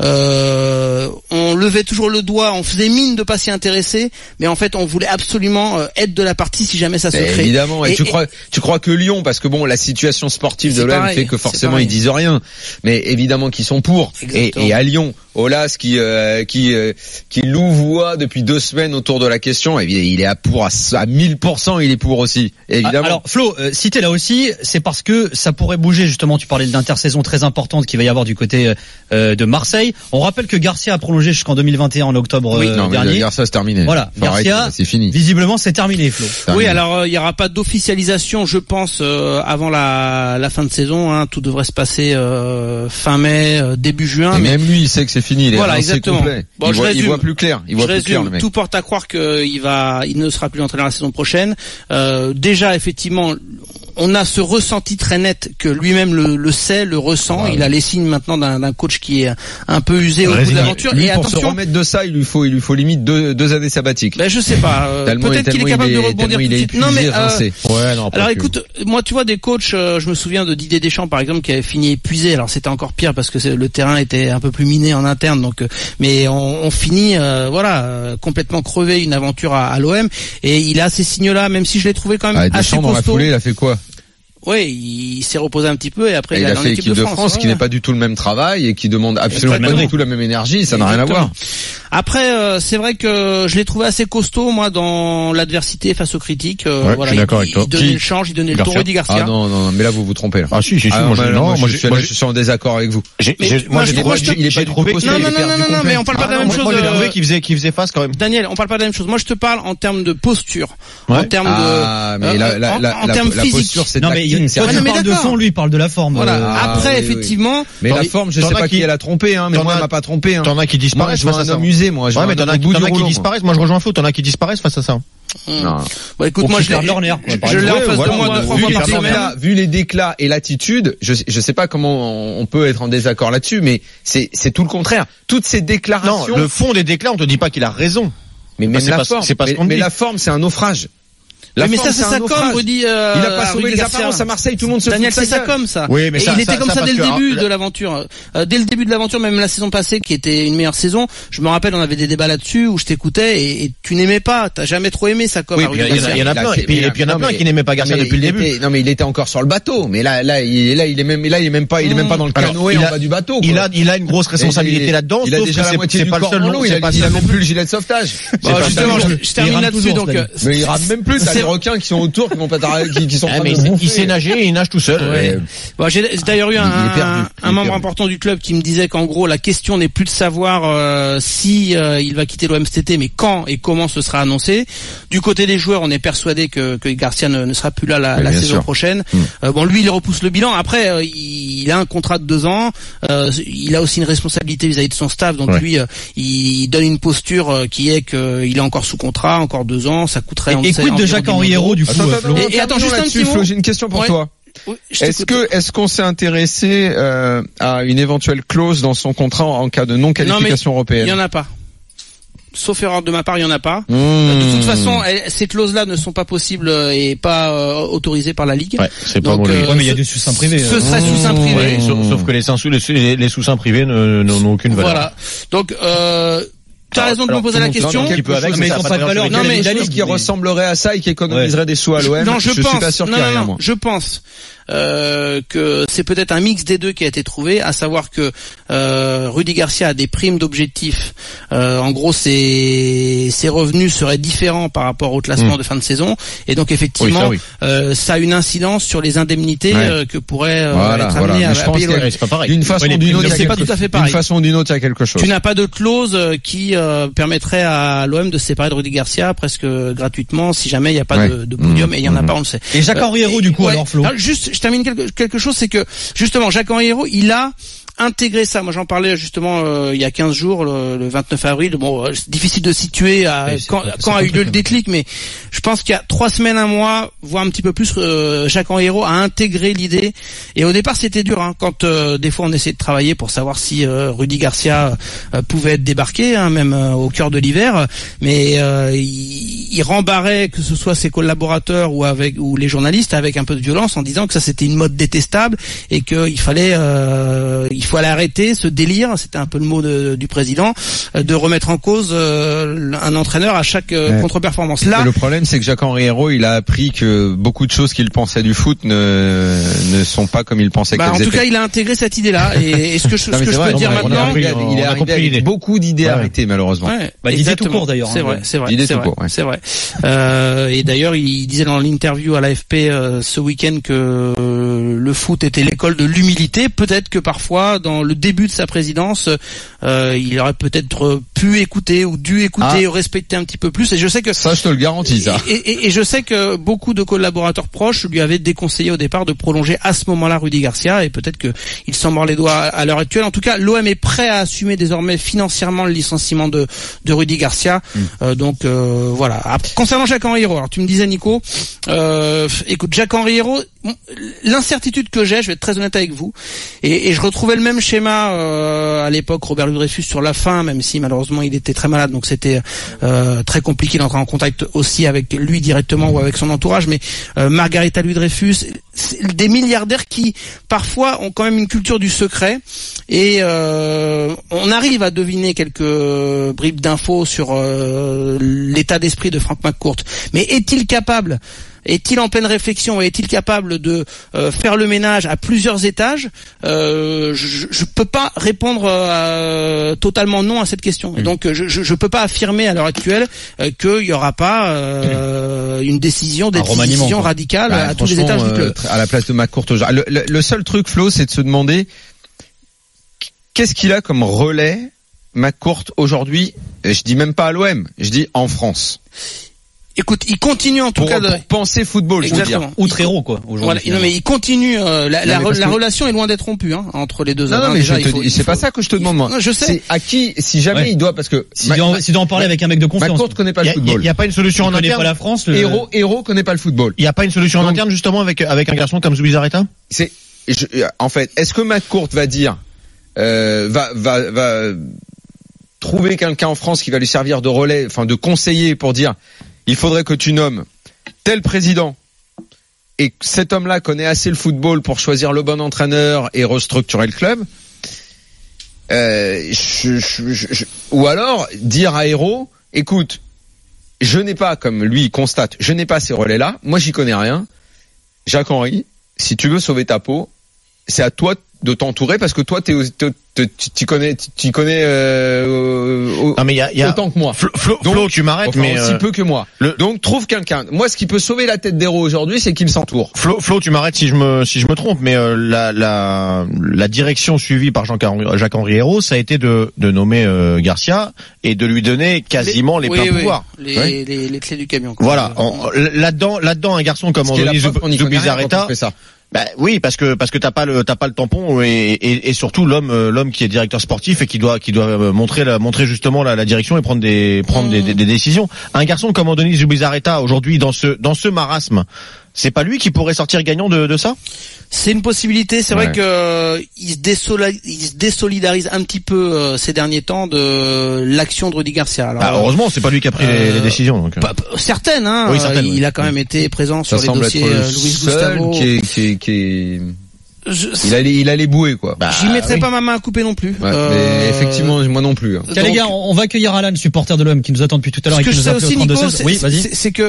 H: on levait toujours le doigt, on faisait mine de pas s'y intéresser, mais en fait on voulait absolument être de la partie si jamais ça se crée.
F: Évidemment. Et tu crois que Lyon, parce que bon la situation sportive de l'OM fait que forcément ils disent rien, mais évidemment qu'ils sont pour. Et à Lyon, Aulas qui louvoie depuis 2 semaines autour de la question, il est à 1000%, il est pour aussi, évidemment.
D: Alors Flo, si t'es là aussi, c'est parce que ça pourrait bouger justement. Tu parlais d'intersaison très importante qu'il va y avoir du côté de Marseille. On rappelle que Garcia a prolongé jusqu'en 2021 en octobre dernier.
F: Garcia c'est terminé.
D: Voilà, Garcia, c'est fini. Visiblement c'est terminé, Flo.
H: Oui, alors il y aura pas d'officialisation, je pense, avant la fin de saison. Hein. Tout devrait se passer fin mai, début juin.
F: Et même lui, il sait que c'est fini.
H: Voilà, exactement.
F: Bon, il voit plus clair. Il voit plus clair, le mec.
H: Tout porte à croire qu'il ne sera plus entraîneur la saison prochaine. Déjà, effectivement, on a ce ressenti très net que lui-même le sait, le ressent. Ouais. Il a les signes maintenant d'un coach qui est un peu usé au bout de l'aventure.
F: Lui, et pour se remettre de ça, il lui faut limite deux années sabbatiques.
H: Ben, je sais pas. Peut-être qu'il est capable de rebondir tout de suite. Non, mais alors écoute, moi, tu vois, des coachs, je me souviens de Didier Deschamps, par exemple, qui avait fini épuisé. Alors c'était encore pire parce que le terrain était un peu plus miné en interne. Donc, mais on finit, complètement crevé une aventure à l'OM. Et il a ces signes-là, même si je l'ai trouvé quand même assez
F: Deschamps,
H: costaud.
F: dans la foulée, il a fait quoi?
H: Oui, il s'est reposé un petit peu et après
F: il a fait l'équipe de France qui n'est pas du tout le même travail et qui demande absolument pas du tout la même énergie, ça n'a rien à voir.
H: Après, c'est vrai que je l'ai trouvé assez costaud, moi, dans l'adversité face aux critiques.
E: Voilà, je suis d'accord avec toi.
H: Il donnait le change, il donnait le ton, Rudy Garcia.
F: Ah non, mais là vous vous trompez là.
E: Ah si,
F: moi je suis en désaccord avec vous.
E: Moi j'ai trouvé
H: non, mais on parle pas de la même chose.
E: Moi j'ai trouvé qu'il faisait face quand même.
H: Daniel, on parle pas de la même chose. Moi je te parle en termes de posture, en termes
F: de
H: en termes physiques.
D: Non mais toi tu parles de fond, lui il parle de la forme.
H: Voilà. Après effectivement,
F: mais la forme, je sais pas qui elle a trompé, mais moi elle m'a pas trompé.
E: T'en as qui disparaissent face à ça.
F: Moi,
E: ouais, mais t'en as qui disparaissent. Moi, je rejoins Flo. T'en as qui disparaissent face à ça.
H: Non. Bon, écoute, moi, je l'ai en face de moi 2-3 fois par semaine.
F: Vu les déclats et l'attitude, je sais pas comment on peut être en désaccord là-dessus, mais c'est tout le contraire. Toutes ces déclarations.
E: Non, le fond des déclats, on te dit pas qu'il a raison.
F: Mais même la forme. Mais la forme, c'est un naufrage.
H: Mais ça, c'est ça comme, Rudy,
F: il a pas sauvé les apparences à Marseille, tout le monde se fout de
H: Daniel,
F: sa
H: c'est ça comme ça.
E: Oui, mais
H: il était comme ça dès le début de l'aventure. Dès le début de l'aventure, même la saison passée, qui était une meilleure saison, je me rappelle, on avait des débats là-dessus où je t'écoutais et tu n'aimais pas, t'as jamais trop aimé ça comme.
E: Oui, il y en a plein. Et puis il y en a plein qui n'aimaient pas Garcia depuis le début.
F: Non, mais il était encore sur le bateau. Mais là, il est même pas dans le canoë en bas du bateau.
E: Il a une grosse responsabilité là-dedans.
F: Il a déjà la moitié du corps en l'eau. Il a même plus le gilet de sauvetage.
H: Justement, je termine là-dessus, donc.
F: Mais il rame même plus. des requins qui sont autour, qui vont pas qui sont en train de bouffer.
E: Il sait nager et il nage tout seul.
F: Ouais.
H: Bon, j'ai d'ailleurs eu un membre important du club qui me disait qu'en gros la question n'est plus de savoir si il va quitter l'OM cet été, mais quand et comment ce sera annoncé. Du côté des joueurs, on est persuadé que Garcia ne sera plus là la saison prochaine. Bon, lui il repousse le bilan. Après, il a un contrat de 2 ans. Il a aussi une responsabilité vis-à-vis de son staff. Donc lui, il donne une posture qui est qu'il est encore sous contrat, encore 2 ans. Ça coûterait.
D: Et quid de Jacques-Henri Hérault du coup?
I: Et attends, juste un petit mot. Flo, j'ai une question pour toi.
H: Oui,
I: est-ce qu'on s'est intéressé à une éventuelle clause dans son contrat en cas de non qualification européenne?
H: Il y en a pas. Sauf erreur de ma part, il y en a pas. De toute façon, ces clauses-là ne sont pas possibles et pas autorisées par la Ligue.
E: Ouais, c'est pas bon.
D: Mais il y a du sous-seing privé.
H: Ce serait sous-seing privé.
E: Ouais, sauf que les sous-seins privés n'ont aucune valeur.
H: Voilà. Donc tu as raison de me poser la question.
E: Mais ils n'ont pas de valeur.
I: Non, mais quelque chose qui ressemblerait à ça et qui économiserait des sous à l'OM.
H: Non,
I: je suis pas sûr qu'il y ait rien, moi.
H: Je pense que c'est peut-être un mix des deux qui a été trouvé, à savoir que Rudy Garcia a des primes d'objectifs. En gros, ses revenus seraient différents par rapport au classement de fin de saison, et donc effectivement, ça a une incidence sur les indemnités que pourrait être amené à payer l'OM.
E: C'est pas pareil.
I: D'une façon ou d'une autre,
H: c'est pas tout à fait pareil.
I: D'une façon ou d'une autre, il y a quelque chose.
H: Tu n'as pas de clause qui permettrait à l'OM de se séparer de Rudy Garcia presque gratuitement si jamais il n'y a pas de podium, et il y en a pas, on le sait.
D: Et Jacques-Henri Hérault du coup, alors Flo.
H: Juste, je termine quelque chose, c'est que justement Jacques-Henri Hérault, il a intégrer ça. Moi, j'en parlais justement il y a 15 jours, le 29 avril. Bon, c'est difficile de situer quand a eu lieu le déclic, mais je pense qu'il y a 3 semaines, 1 mois, voire un petit peu plus, Jacques-Henri Hérault a intégré l'idée. Et au départ, c'était dur, quand des fois on essayait de travailler pour savoir si Rudy Garcia pouvait être débarqué, même au cœur de l'hiver. Mais il rembarrait, que ce soit ses collaborateurs ou les journalistes, avec un peu de violence, en disant que ça c'était une mode détestable et qu'il fallait il faut aller arrêter ce délire, c'était un peu le mot du président, de remettre en cause un entraîneur à chaque contre-performance. Là,
I: le problème, c'est que Jacques-Henri Hérault, il a appris que beaucoup de choses qu'il pensait du foot ne sont pas comme il pensait qu'elles étaient.
H: En tout cas, il a intégré cette idée-là. Et ce que je peux dire maintenant,
I: il est arrivé avec beaucoup d'idées arrêtées, malheureusement.
D: L'idée tout court d'ailleurs.
H: C'est vrai. Et d'ailleurs, il disait dans l'interview à l'AFP ce week-end que le foot était l'école de l'humilité. Peut-être que parfois, dans le début de sa présidence, il aurait peut-être pu écouter ou dû écouter ou respecter un petit peu plus. Et je sais que
I: ça, je te le garantis, ça.
H: Et je sais que beaucoup de collaborateurs proches lui avaient déconseillé au départ de prolonger à ce moment-là Rudy Garcia, et peut-être que il s'en mord les doigts à l'heure actuelle. En tout cas, l'OM est prêt à assumer désormais financièrement le licenciement de Rudy Garcia. Donc voilà. Concernant Jacques-Henri Hérault, alors tu me disais, Nico, écoute, Jacques-Henri Hérault, l'incertitude que j'ai, je vais être très honnête avec vous, et je retrouvais le même schéma à l'époque, Robert Louis-Dreyfus sur la fin, même si malheureusement il était très malade, donc c'était très compliqué d'entrer en contact aussi avec lui directement ou avec son entourage. Mais Margarita Louis-Dreyfus, des milliardaires qui parfois ont quand même une culture du secret, et on arrive à deviner quelques bribes d'infos sur l'état d'esprit de Frank McCourt. Mais est-il en pleine réflexion, et est-il capable de faire le ménage à plusieurs étages? Je peux pas répondre totalement non à cette question. Et donc je peux pas affirmer à l'heure actuelle qu'il y aura pas une décision radicale à tous les étages du club.
I: À la place de McCourt, le seul truc, Flo, c'est de se demander qu'est-ce qu'il a comme relais McCourt aujourd'hui. Je dis même pas à l'OM, je dis en France.
H: Écoute, il continue en tout cas de
I: penser football, je veux dire.
D: Outre Hérault, quoi.
H: Voilà, non, mais il continue. La relation est loin d'être rompue, entre les deux.
I: Non, mais c'est pas ça que je te demande, moi.
H: Non, je sais.
I: C'est à qui, si jamais il doit, parce que
D: si doit en parler avec un mec de confiance.
I: McCourt connaît pas le football.
E: Il y a pas une solution en interne.
D: Il connaît pas la France.
I: Hérault connaît pas le football.
E: Il y a pas une solution en interne justement avec un garçon comme Zubizarreta.
I: En fait, est-ce que McCourt va dire, va trouver quelqu'un en France qui va lui servir de relais, enfin de conseiller pour dire, il faudrait que tu nommes tel président, et cet homme-là connaît assez le football pour choisir le bon entraîneur et restructurer le club. Ou alors dire à Hérault, écoute, je n'ai pas, comme lui il constate, je n'ai pas ces relais-là, moi j'y connais rien. Jacques-Henri, si tu veux sauver ta peau, c'est à toi de t'entourer parce que toi tu connais
E: non mais il y a
I: autant que moi.
E: Flo, tu m'arrêtes,
I: enfin,
E: mais
I: aussi peu que moi. Donc trouve quelqu'un. Moi, ce qui peut sauver la tête d'Hérault aujourd'hui, c'est qu'il s'entoure.
E: Flo, tu m'arrêtes si je me trompe, mais la direction suivie par Jacques-Henri Hérault, ça a été de nommer Garcia et de lui donner quasiment les pleins pouvoirs.
H: Les clés du camion. Quoi.
E: Voilà. Là-dedans, un garçon comme Andoni Zubizarreta. Bah oui, parce que t'as pas le tampon et surtout l'homme qui est directeur sportif et qui doit montrer justement la direction et prendre des décisions. Un garçon comme Andoni Zubizarreta aujourd'hui dans ce marasme, c'est pas lui qui pourrait sortir gagnant de ça?
H: C'est une possibilité. C'est vrai que il se désolidarise un petit peu ces derniers temps de l'action de Rudy Garcia. Alors,
E: heureusement, c'est pas lui qui a pris les décisions. Donc.
H: Certaines, hein.
E: Oui, certaines,
H: il a quand même été présent sur les dossiers Luis Gustavo.
I: Il a les bouées, quoi.
H: J'y mettrais pas ma main à couper non plus.
I: Mais effectivement, moi non plus.
D: Tiens, les gars, on va accueillir Alan, supporter de l'OM, qui nous attend depuis tout à l'heure et qui nous a appelé au 32-16. Oui, vas-y.
H: C'est que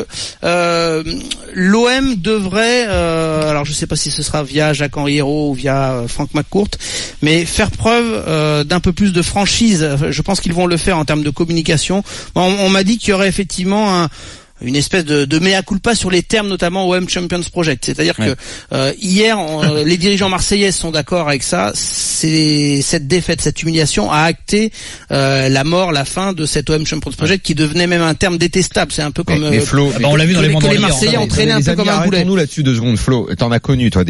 H: l'OM devrait, alors je sais pas si ce sera via Jacques-Henri Hérault ou via Franck McCourt, mais faire preuve d'un peu plus de franchise. Je pense qu'ils vont le faire en termes de communication. On m'a dit qu'il y aurait effectivement une espèce de mea culpa sur les termes, notamment OM Champions Project. C'est-à-dire que hier, les dirigeants marseillais sont d'accord avec ça. C'est cette défaite, cette humiliation a acté la mort, la fin de cet OM Champions Project qui devenait même un terme détestable. C'est un peu comme
I: mais Flo,
D: on l'a vu dans les
H: que les Marseillais ont traîné un peu comme un boulet.
I: Arrêtons-nous là-dessus 2 secondes, Flo. T'en as connu toi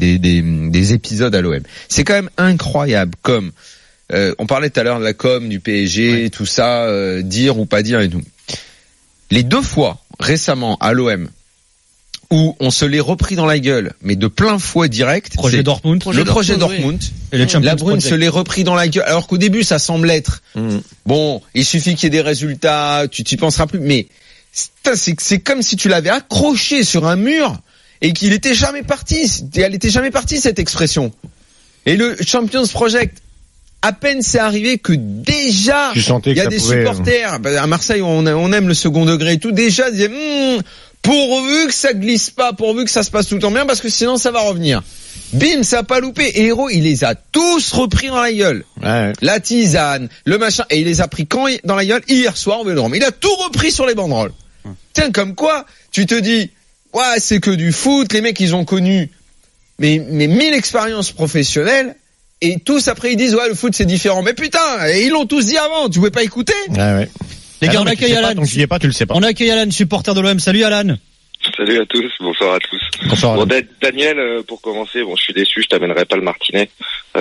I: des épisodes à l'OM. C'est quand même incroyable comme on parlait tout à l'heure de la com, du PSG, tout ça, dire ou pas dire et tout. Les 2 fois récemment à l'OM où on se l'est repris dans la gueule, mais de plein fouet direct.
D: Le projet Dortmund.
I: Et la Brune se l'est repris dans la gueule. Alors qu'au début, ça semble être bon. Il suffit qu'il y ait des résultats, tu t'y penseras plus. Mais c'est comme si tu l'avais accroché sur un mur et qu'il était jamais parti. Elle était jamais partie cette expression. Et le Champions Project. À peine c'est arrivé que déjà il y a des supporters à Marseille on aime le second degré et tout, déjà disaient pourvu que ça glisse pas, pourvu que ça se passe tout le temps bien parce que sinon ça va revenir. Bim, ça a pas loupé. Et Hérault, il les a tous repris dans la gueule. Ouais. La tisane, le machin, et il les a pris quand dans la gueule hier soir au Vélodrome. Il a tout repris sur les banderoles. Tiens, comme quoi tu te dis ouais, c'est que du foot, les mecs ils ont connu mais 1000 expériences professionnelles. Et tous après ils disent ouais le foot c'est différent. Mais putain, ils l'ont tous dit avant, tu pouvais pas écouter.
E: Ouais. Les gars, on accueille Alan. Donc tu y es pas, tu le sais pas.
D: On accueille Alan, supporter de l'OM. Salut Alan.
J: Salut à tous, bonsoir à tous.
E: Bonsoir.
J: Bon, Daniel, pour commencer, je suis déçu, je t'amènerai pas le Martinet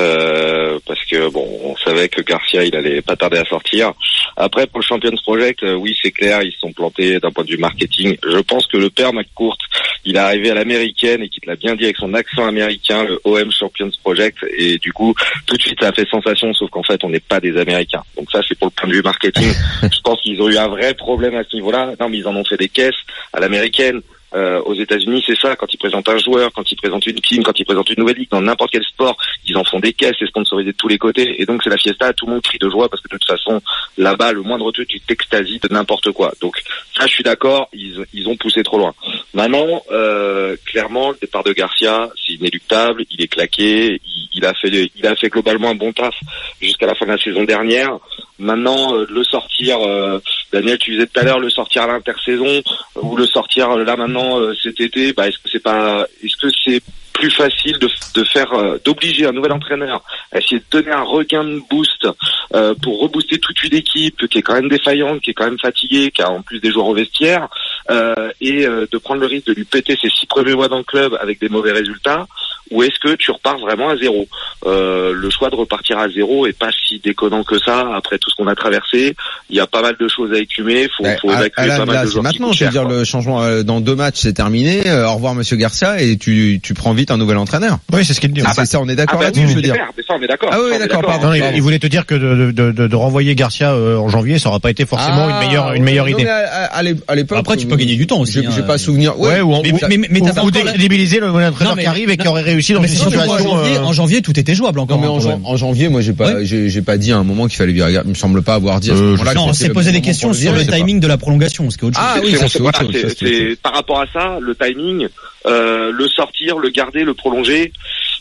J: parce que on savait que Garcia il allait pas tarder à sortir. Après pour le Champions Project, oui c'est clair, ils se sont plantés d'un point de vue marketing. Je pense que le père McCourt, il est arrivé à l'américaine et qu'il te l'a bien dit avec son accent américain, le OM Champions Project, et du coup tout de suite ça a fait sensation, sauf qu'en fait on n'est pas des Américains. Donc ça c'est pour le point de vue marketing. Je pense qu'ils ont eu un vrai problème à ce niveau-là. Non mais ils en ont fait des caisses à l'américaine. Aux États-Unis, c'est ça. Quand ils présentent un joueur, quand ils présentent une team, quand ils présentent une nouvelle ligue, dans n'importe quel sport, ils en font des caisses, c'est sponsorisé de tous les côtés. Et donc c'est la fiesta, tout le monde crie de joie parce que de toute façon, là-bas, le moindre truc, tu t'extasies de n'importe quoi. Donc ça, je suis d'accord. Ils ont poussé trop loin. Maintenant, clairement, le départ de Garcia, c'est inéluctable. Il est claqué. Il a fait globalement un bon taf jusqu'à la fin de la saison dernière. Maintenant, le sortir, Daniel, tu disais tout à l'heure, le sortir à l'intersaison ou le sortir là maintenant cet été, est-ce que c'est plus facile de faire d'obliger un nouvel entraîneur à essayer de donner un regain de boost pour rebooster toute une équipe qui est quand même défaillante, qui est quand même fatiguée, qui a en plus des joueurs au vestiaire et de prendre le risque de lui péter ses 6 premiers mois dans le club avec des mauvais résultats, ou est-ce que tu repars vraiment à zéro? Le choix de repartir à zéro est pas si déconnant que ça après tout ce qu'on a traversé. Il y a pas mal de choses à écumer, faut évacuer pas mal de joueurs.
I: Maintenant, je veux dire, le changement dans 2 matchs c'est terminé. Au revoir Monsieur Garcia, et tu prends vite un nouvel entraîneur.
E: Oui, c'est ce qu'il dit.
I: C'est ça, on est d'accord là-dessus, je veux dire.
J: Mais ça, on est d'accord.
I: Ah oui, d'accord, pardon.
E: Il voulait te dire que de renvoyer Garcia en janvier, ça aurait pas été forcément une meilleure idée.
I: À l'époque.
D: Après, tu peux gagner du temps aussi.
I: J'ai pas souvenir.
E: Ouais, ou décrédibiliser l'entraîneur qui arrive et qui aurait réussi dans une situation.
D: En janvier, tout était jouable encore.
I: Non, mais en janvier, moi, j'ai pas dit à un moment qu'il fallait virer. Il me semble pas avoir dit à ce moment-là.
D: Non, on s'est posé des questions sur le timing de la prolongation, ce qui est autre chose.
I: Ah oui, c'est autre chose.
J: C'est par rapport à ça, le timing, le sortir, le garder, le prolonger.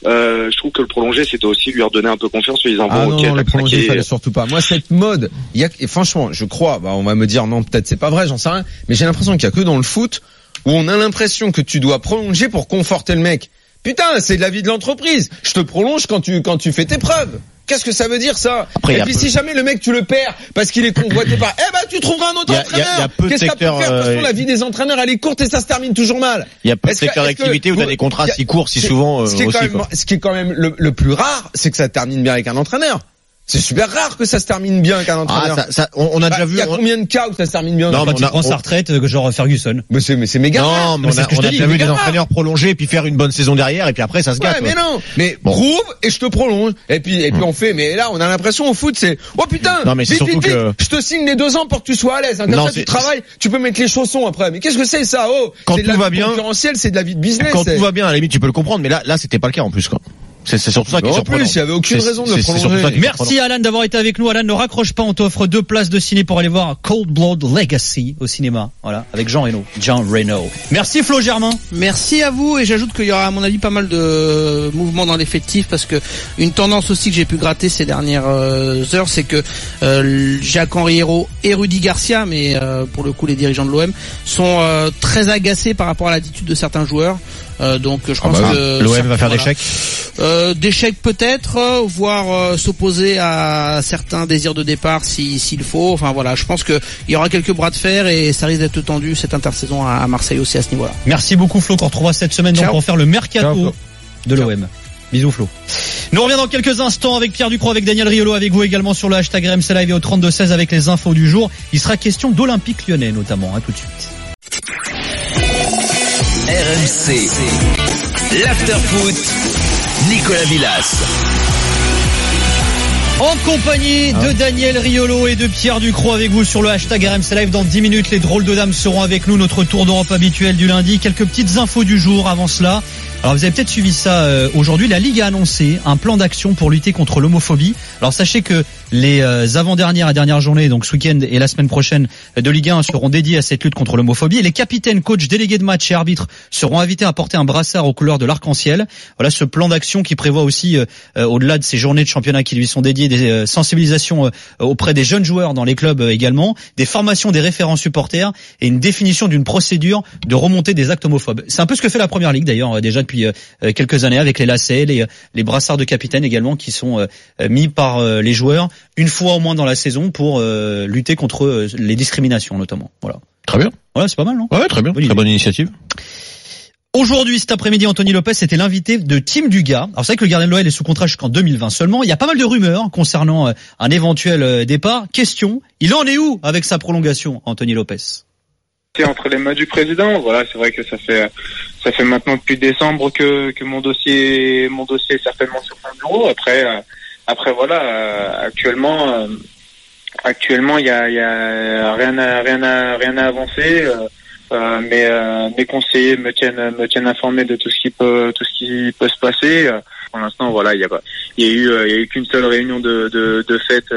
J: je trouve que le prolonger, c'était aussi lui redonner un peu confiance, lui disant
I: non,
J: ok,
I: le prolonger, il
J: craqué.
I: fallait surtout pas. Moi, cette mode, et franchement, je crois, on va me dire non, peut-être c'est pas vrai, j'en sais rien, mais j'ai l'impression qu'il y a que dans le foot où on a l'impression que tu dois prolonger pour conforter le mec. Putain, c'est de la vie de l'entreprise. Je te prolonge quand tu fais tes preuves. Qu'est-ce que ça veut dire ça?
E: Après,
I: et puis si jamais le mec tu le perds parce qu'il est convoité par, tu trouveras un autre entraîneur.
E: Il y a peu de
I: Qu'est-ce que t'as
E: secteurs,
I: pu faire? De toute façon, la vie des entraîneurs elle est courte et ça se termine toujours mal.
E: Il y a peu de secteurs d'activité où t'as des contrats si courts, si souvent aussi.
I: Ce qui est quand même le plus rare, c'est que ça termine bien avec un entraîneur. C'est super rare que ça se termine bien avec un entraîneur.
E: On a déjà vu.
I: Il y a combien de cas où ça se termine bien?
D: Non, quand il prend sa retraite, genre Ferguson.
I: Mais c'est méga rare.
E: Non, mais on a déjà vu des entraîneurs prolonger et puis faire une bonne saison derrière et puis après ça se gâte.
I: Ouais, mais non. Mais prouve et je te prolonge. Et puis on fait. Mais là, on a l'impression au foot, c'est putain.
E: Non, mais c'est surtout que
I: je te signe les 2 ans pour que tu sois à l'aise. Comme ça, tu travailles, tu peux mettre les chaussons après. Mais qu'est-ce que c'est ça?
E: Quand tout va bien,
I: concurrentiel, c'est de la vie de business.
E: Quand tout va bien, à la limite, tu peux le comprendre. Mais là, c'était pas le cas en plus, quoi. C'est surtout ça qui est surprenant.
I: En plus, il y avait aucune raison de le prolonger.
D: Merci Alan d'avoir été avec nous. Alan, ne raccroche pas, on t'offre 2 places de ciné pour aller voir Cold Blood Legacy au cinéma. Voilà, avec Jean Reno. Merci Flo Germain.
H: Merci à vous, et j'ajoute qu'il y aura à mon avis pas mal de mouvements dans l'effectif, parce que une tendance aussi que j'ai pu gratter ces dernières heures, c'est que Jacques-Henri Hérault et Rudy Garcia, mais pour le coup les dirigeants de l'OM, sont très agacés par rapport à l'attitude de certains joueurs. Donc je pense que
E: l'OM va faire des chèques.
H: Des chèques peut-être, voire s'opposer à certains désirs de départ s'il faut. Enfin voilà, je pense que il y aura quelques bras de fer et ça risque d'être tendu cette intersaison à Marseille aussi à ce niveau-là.
D: Merci beaucoup Flo, qu'on retrouvera cette semaine donc pour faire le mercato de l'OM. Bisous Flo. Nous reviendrons dans quelques instants avec Pierre Ducrot, avec Daniel Riolo, avec vous également sur le hashtag RMC Live et au 32-16 avec les infos du jour. Il sera question d'Olympique Lyonnais notamment, tout de suite.
A: RMC, l'afterfoot, Nicolas Villas.
D: En compagnie de Daniel Riolo et de Pierre Ducrot avec vous sur le hashtag RMC Live. Dans 10 minutes, les drôles de dames seront avec nous. Notre tour d'Europe habituel du lundi. Quelques petites infos du jour avant cela. Alors vous avez peut-être suivi ça aujourd'hui. La Ligue a annoncé un plan d'action pour lutter contre l'homophobie. Alors sachez que les avant-dernières et dernières journées, donc ce week-end et la semaine prochaine de Ligue 1 seront dédiées à cette lutte contre l'homophobie. Et les capitaines, coachs, délégués de match et arbitres seront invités à porter un brassard aux couleurs de l'arc-en-ciel. Voilà ce plan d'action qui prévoit aussi, au-delà de ces journées de championnat qui lui sont dédiées, des sensibilisations auprès des jeunes joueurs dans les clubs également, des formations des référents supporters et une définition d'une procédure de remontée des actes homophobes. C'est un peu ce que fait la Première Ligue d'ailleurs déjà depuis quelques années avec les lacets, les brassards de capitaine également qui sont mis par les joueurs une fois au moins dans la saison pour lutter contre les discriminations notamment. Voilà.
E: Très bien.
D: Voilà, c'est pas mal, non?
E: Ouais, très bien. Très bonne initiative.
D: Aujourd'hui, cet après-midi, Anthony Lopez était l'invité de Tim Duga. Alors c'est vrai que le gardien de l'OL est sous contrat jusqu'en 2020 seulement. Il y a pas mal de rumeurs concernant un éventuel départ. Question, il en est où avec sa prolongation, Anthony Lopez?
K: C'est entre les mains du président. Voilà, c'est vrai que ça fait maintenant depuis décembre que mon dossier est certainement sur son bureau. Après voilà, actuellement il y a rien à avancer. Mes conseillers me tiennent informé de tout ce qui peut se passer. Pour l'instant, voilà, il y a eu qu'une seule réunion de fête.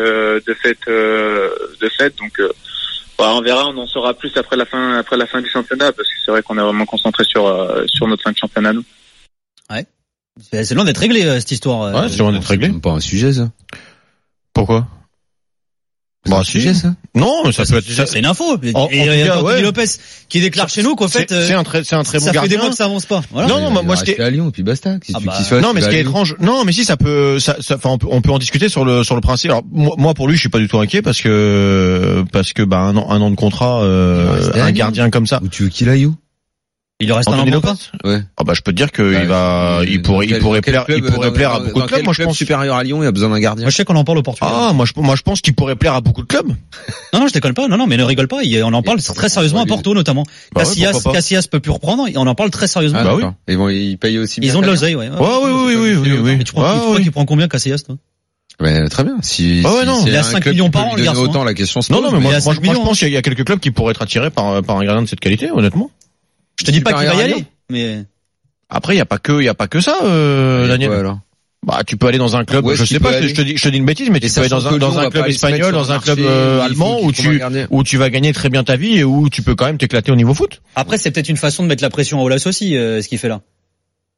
K: Donc on verra, on en saura plus après la fin du championnat, parce que c'est vrai qu'on est vraiment concentré sur notre fin de championnat, nous.
D: Ouais. C'est loin d'être réglé cette histoire.
E: Ouais, c'est loin d'être réglé.
I: C'est pas un sujet ça.
E: Pourquoi?
I: C'est un sujet ça.
E: Non, mais ça peut être.
D: C'est une info.
E: Anthony
D: Lopez qui déclare chez nous qu'en fait
E: c'est un très bon gardien.
D: Ça fait des mois que ça avance pas. Voilà.
E: Non, moi ce qui est
I: à Lyon et puis basta.
E: Non, mais ce qui est étrange. Non, mais si ça peut, enfin on peut en discuter sur le principe. Alors moi pour lui, je suis pas du tout inquiet parce que un an de contrat, un gardien comme ça.
I: Où tu veux qu'il aille où?
D: Il reste un an de contrat.
I: Ouais.
E: Ah bah je peux te dire que il pourrait plaire à beaucoup de clubs. Moi je pense
I: supérieur à Lyon, il y a besoin d'un gardien.
D: Moi je sais qu'on en parle au Portugal.
E: Ah moi je pense qu'il pourrait plaire à beaucoup de clubs.
D: Non, je déconne pas. Non, mais ne rigole pas. On en parle très sérieusement à Porto notamment. Casillas peut plus reprendre. On en parle très sérieusement.
E: Bah oui.
I: Ils payent aussi bien.
D: Ils ont de l'oseille, ouais.
E: Oui.
D: Mais tu crois qu'il prend combien Casillas, toi?
I: Mais très bien. Si
D: il a 5 millions par an, le garçon.
I: Autant la question se pose.
E: Non, mais moi je pense qu'il y a quelques clubs qui pourraient être attirés par un gardien de cette qualité, honnêtement.
D: Je te dis pas qu'il va y aller, mais
E: après il y a pas que ça, Daniel.
I: Alors.
E: Bah tu peux aller dans un club, je sais pas, je te dis une bêtise, mais tu peux aller dans un club espagnol, dans un club allemand où tu vas gagner très bien ta vie et où tu peux quand même t'éclater au niveau foot.
D: Après c'est peut-être une façon de mettre la pression à Olas aussi, ce qu'il fait là.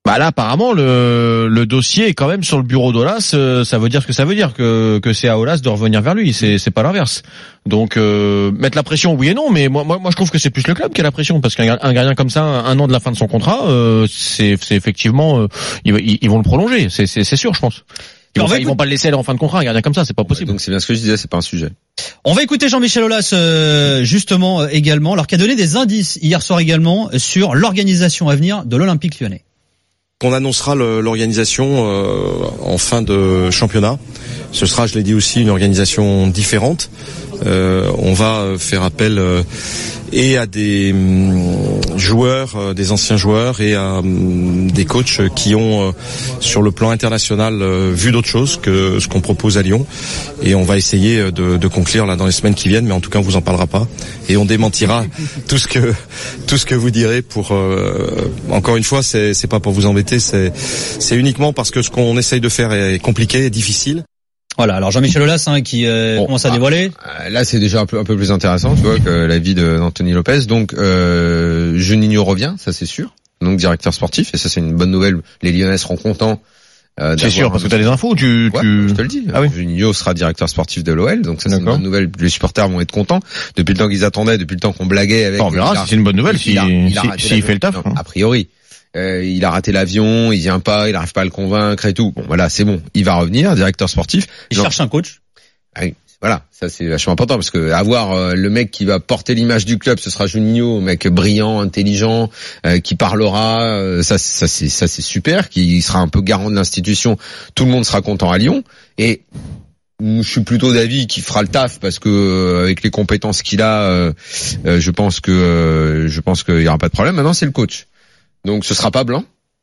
E: Bah là, apparemment, le dossier est quand même sur le bureau d'Aulas. Ça veut dire ce que ça veut dire, que c'est à Aulas de revenir vers lui. C'est pas l'inverse. Donc mettre la pression, oui et non, mais moi je trouve que c'est plus le club qui a la pression, parce qu'un gardien comme ça, un an de la fin de son contrat, c'est effectivement, ils vont le prolonger. C'est sûr, je pense. Ils vont pas le laisser aller en fin de contrat, un gardien comme ça, c'est pas possible.
I: Donc c'est bien ce que je disais, c'est pas un sujet.
D: On va écouter Jean-Michel Aulas justement également, alors qui a donné des indices hier soir également sur l'organisation à venir de l'Olympique Lyonnais.
L: On annoncera l'organisation en fin de championnat. Ce sera, je l'ai dit aussi, une organisation différente. On va faire appel et à des joueurs, des anciens joueurs, et à des coachs qui ont, sur le plan international, vu d'autres choses que ce qu'on propose à Lyon. Et on va essayer de conclure là dans les semaines qui viennent, mais en tout cas on vous en parlera pas et on démentira tout ce que vous direz. Pour encore une fois, c'est pas pour vous embêter, c'est uniquement parce que ce qu'on essaye de faire est compliqué et difficile.
D: Voilà, alors Jean-Michel Aulas qui commence à dévoiler.
I: Là, c'est déjà un peu plus intéressant, tu vois, que la vie d'Anthony Lopez. Donc, Juninho revient, ça c'est sûr. Donc, directeur sportif, et ça c'est une bonne nouvelle. Les Lyonnais seront contents.
E: C'est sûr, parce que t'as des infos,
I: je te le dis. Ah oui. Juninho sera directeur sportif de l'OL, donc ça c'est une bonne nouvelle. Les supporters vont être contents. Depuis le temps qu'ils attendaient, depuis le temps qu'on blaguait avec.
E: On verra si c'est une bonne nouvelle, s'il fait le taf.
I: Non, a priori. Il a raté l'avion, il vient pas, il arrive pas à le convaincre et tout. Bon, voilà, c'est bon. Il va revenir, directeur sportif.
D: Il cherche un coach.
I: Voilà, ça c'est vachement important, parce que avoir le mec qui va porter l'image du club, ce sera Juninho, mec brillant, intelligent, qui parlera, ça c'est super, qui sera un peu garant de l'institution. Tout le monde sera content à Lyon, et je suis plutôt d'avis qu'il fera le taf, parce que avec les compétences qu'il a, je pense qu'il y aura pas de problème. Maintenant, c'est le coach. Donc ce sera pas Blanc,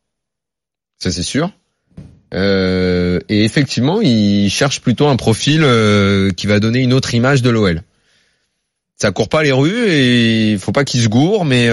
I: ça c'est sûr. Et effectivement, il cherche plutôt un profil qui va donner une autre image de l'OL. Ça court pas les rues et il faut pas qu'il se gourre, mais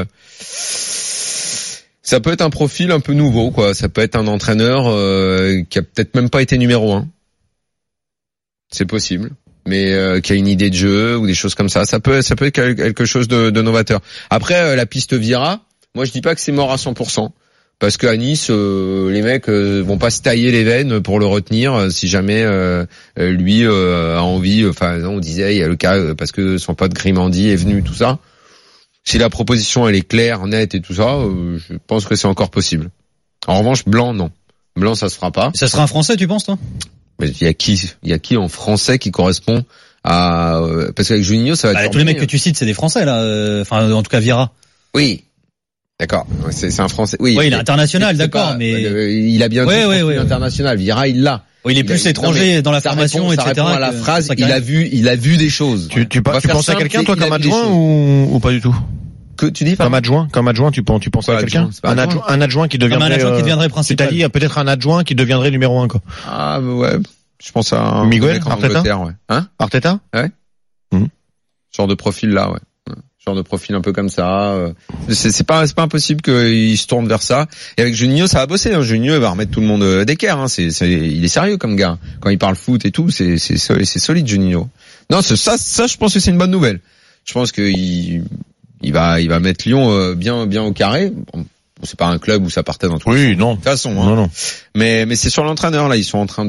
I: ça peut être un profil un peu nouveau, quoi. Ça peut être un entraîneur qui a peut-être même pas été numéro 1. C'est possible. Mais qui a une idée de jeu ou des choses comme ça. Ça peut être quelque chose de novateur. Après, la piste Vieira, moi je dis pas que c'est mort à 100%, parce qu'à Nice, les mecs vont pas se tailler les veines pour le retenir si jamais lui a envie. Enfin, on disait, il y a le cas parce que son pote Grimandi est venu, tout ça. Si la proposition elle est claire, nette et tout ça, je pense que c'est encore possible. En revanche, Blanc, non. Blanc, ça se fera pas.
D: Ça sera un Français, tu penses, toi?
I: Mais il y a qui en français qui correspond à parce qu'avec Juninho, ça va être
D: tous les mecs que tu cites, c'est des Français là. Enfin, en tout cas, Vieira.
I: Oui. D'accord, c'est un Français. Oui,
D: il est international, d'accord, mais
I: il a bien dit international. Vieira, il l'a.
D: Oui, il est plus étranger dans la formation, etc.
I: Ça répond à la phrase. Il a vu des choses.
E: Tu penses à quelqu'un, toi, comme adjoint ou pas du tout?
I: Que tu dis pas?
E: Comme adjoint, tu penses à quelqu'un? Un adjoint qui deviendrait
D: principal.
E: C'est-à-dire peut-être un adjoint qui deviendrait numéro 1, quoi.
I: Ah ouais, je pense à
E: Miguel Arteta.
I: Ouais. Hein?
E: Arteta?
I: Ouais. Genre de profil là, ouais. Genre de profil un peu comme ça. C'est pas impossible qu'il se tourne vers ça. Et avec Juninho, ça va bosser. Hein. Juninho, il va remettre tout le monde d'équerre. Hein. Il est sérieux comme gars. Quand il parle foot et tout, c'est solide, Juninho. Non, ça, je pense que c'est une bonne nouvelle. Je pense que il va mettre Lyon bien au carré. Bon, c'est pas un club où ça partait dans tous les sens.
E: Non.
I: De toute façon.
E: Non,
I: hein.
E: non.
I: Mais c'est sur l'entraîneur là. Ils sont en train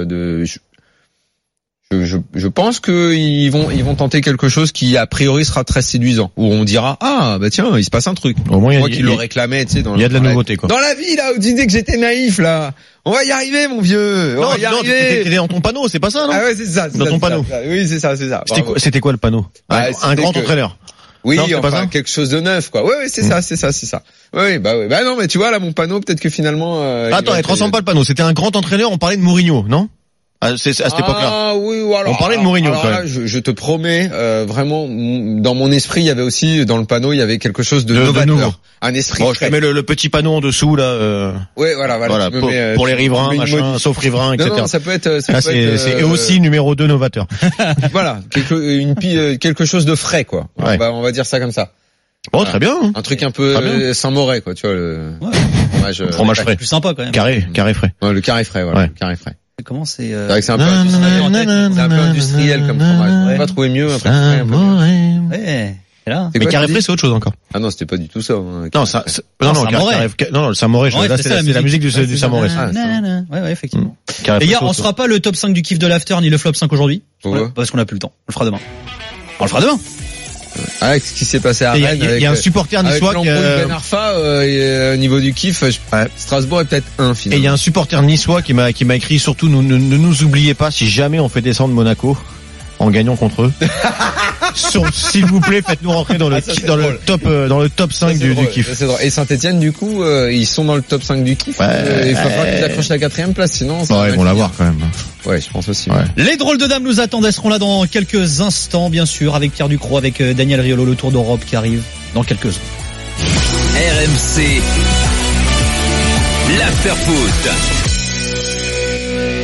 I: je pense que ils vont tenter quelque chose qui a priori sera très séduisant, où on dira bah tiens, il se passe un truc.
E: Au moins,
I: moi qui le réclamais, tu sais,
E: il y a de la nouveauté, quoi.
I: Dans la vie là où tu disais que j'étais naïf là. On va y arriver, mon vieux. On va y arriver.
E: T'étais dans ton panneau, c'est pas ça, non?
I: Ah ouais, c'est ça.
E: Dans ton panneau.
I: Oui, c'est ça.
E: C'était quoi le panneau? Un grand entraîneur.
I: Oui,
E: non,
I: enfin quelque chose de neuf, quoi. Ouais, c'est ça. Oui, bah non, mais tu vois là mon panneau, peut-être que finalement.
E: Attends, il te ressemble pas le panneau. C'était un grand entraîneur. On parlait de Mourinho, non? C'est à cette époque-là.
I: Ah oui, alors.
E: On parlait de Mourinho.
I: Alors là, je te promets, vraiment, dans mon esprit, il y avait aussi dans le panneau, il y avait quelque chose de novateur,
E: nouveau.
I: Un esprit.
E: Bon, je te mets le petit panneau en dessous là.
I: Ouais, voilà.
E: Pour les riverains, machin, sauf riverains, etc.
I: Non, ça peut être.
E: C'est aussi numéro 2 novateur.
I: Voilà, quelque chose de frais, quoi.
E: Ouais.
I: On va dire ça comme ça.
E: Bon, très bien.
I: Un truc un peu Saint-Mauré, quoi. Tu vois le
E: fromage frais.
D: Plus sympa quand même.
E: Carré frais.
I: Ouais, le carré frais, voilà.
E: Ouais.
I: Le carré frais.
D: Comment c'est
I: c'est un peu industriel comme fromage. On va pas trouver mieux un truc frais, un peu mieux.
D: Ouais, et là.
E: Mais Carré c'est autre chose encore.
I: Ah non, c'était pas du tout ça. Hein,
E: non, ça, non, le Samoré, là, c'est la musique du Samoré.
D: Ouais, effectivement. Les gars, on sera pas le top 5 du kiff de l'after ni le flop 5 aujourd'hui. Parce qu'on a plus le temps. On le fera demain. On le fera demain.
I: Avec ce qui s'est passé à Rennes.
E: Il y a un supporter niçois
I: qui Ben Arfa, au niveau du kiff, Strasbourg est peut-être un finalement.
E: Et il y a un supporter niçois qui m'a écrit surtout ne nous oubliez pas si jamais on fait descendre Monaco en gagnant contre eux. S'il vous plaît, faites-nous rentrer dans le top 5 du kiff.
I: C'est drôle. Et Saint-Etienne, du coup, ils sont dans le top 5 du kiff. Il va falloir qu'ils accrochent la 4e place, sinon.
E: Ils vont l'avoir quand même.
I: Ouais, je pense aussi.
E: Ouais.
D: Les drôles de dames nous attendent. Elles seront là dans quelques instants, bien sûr, avec Pierre Ducrot, avec Daniel Riolo, le Tour d'Europe qui arrive dans quelques heures.
A: RMC, l'after foot.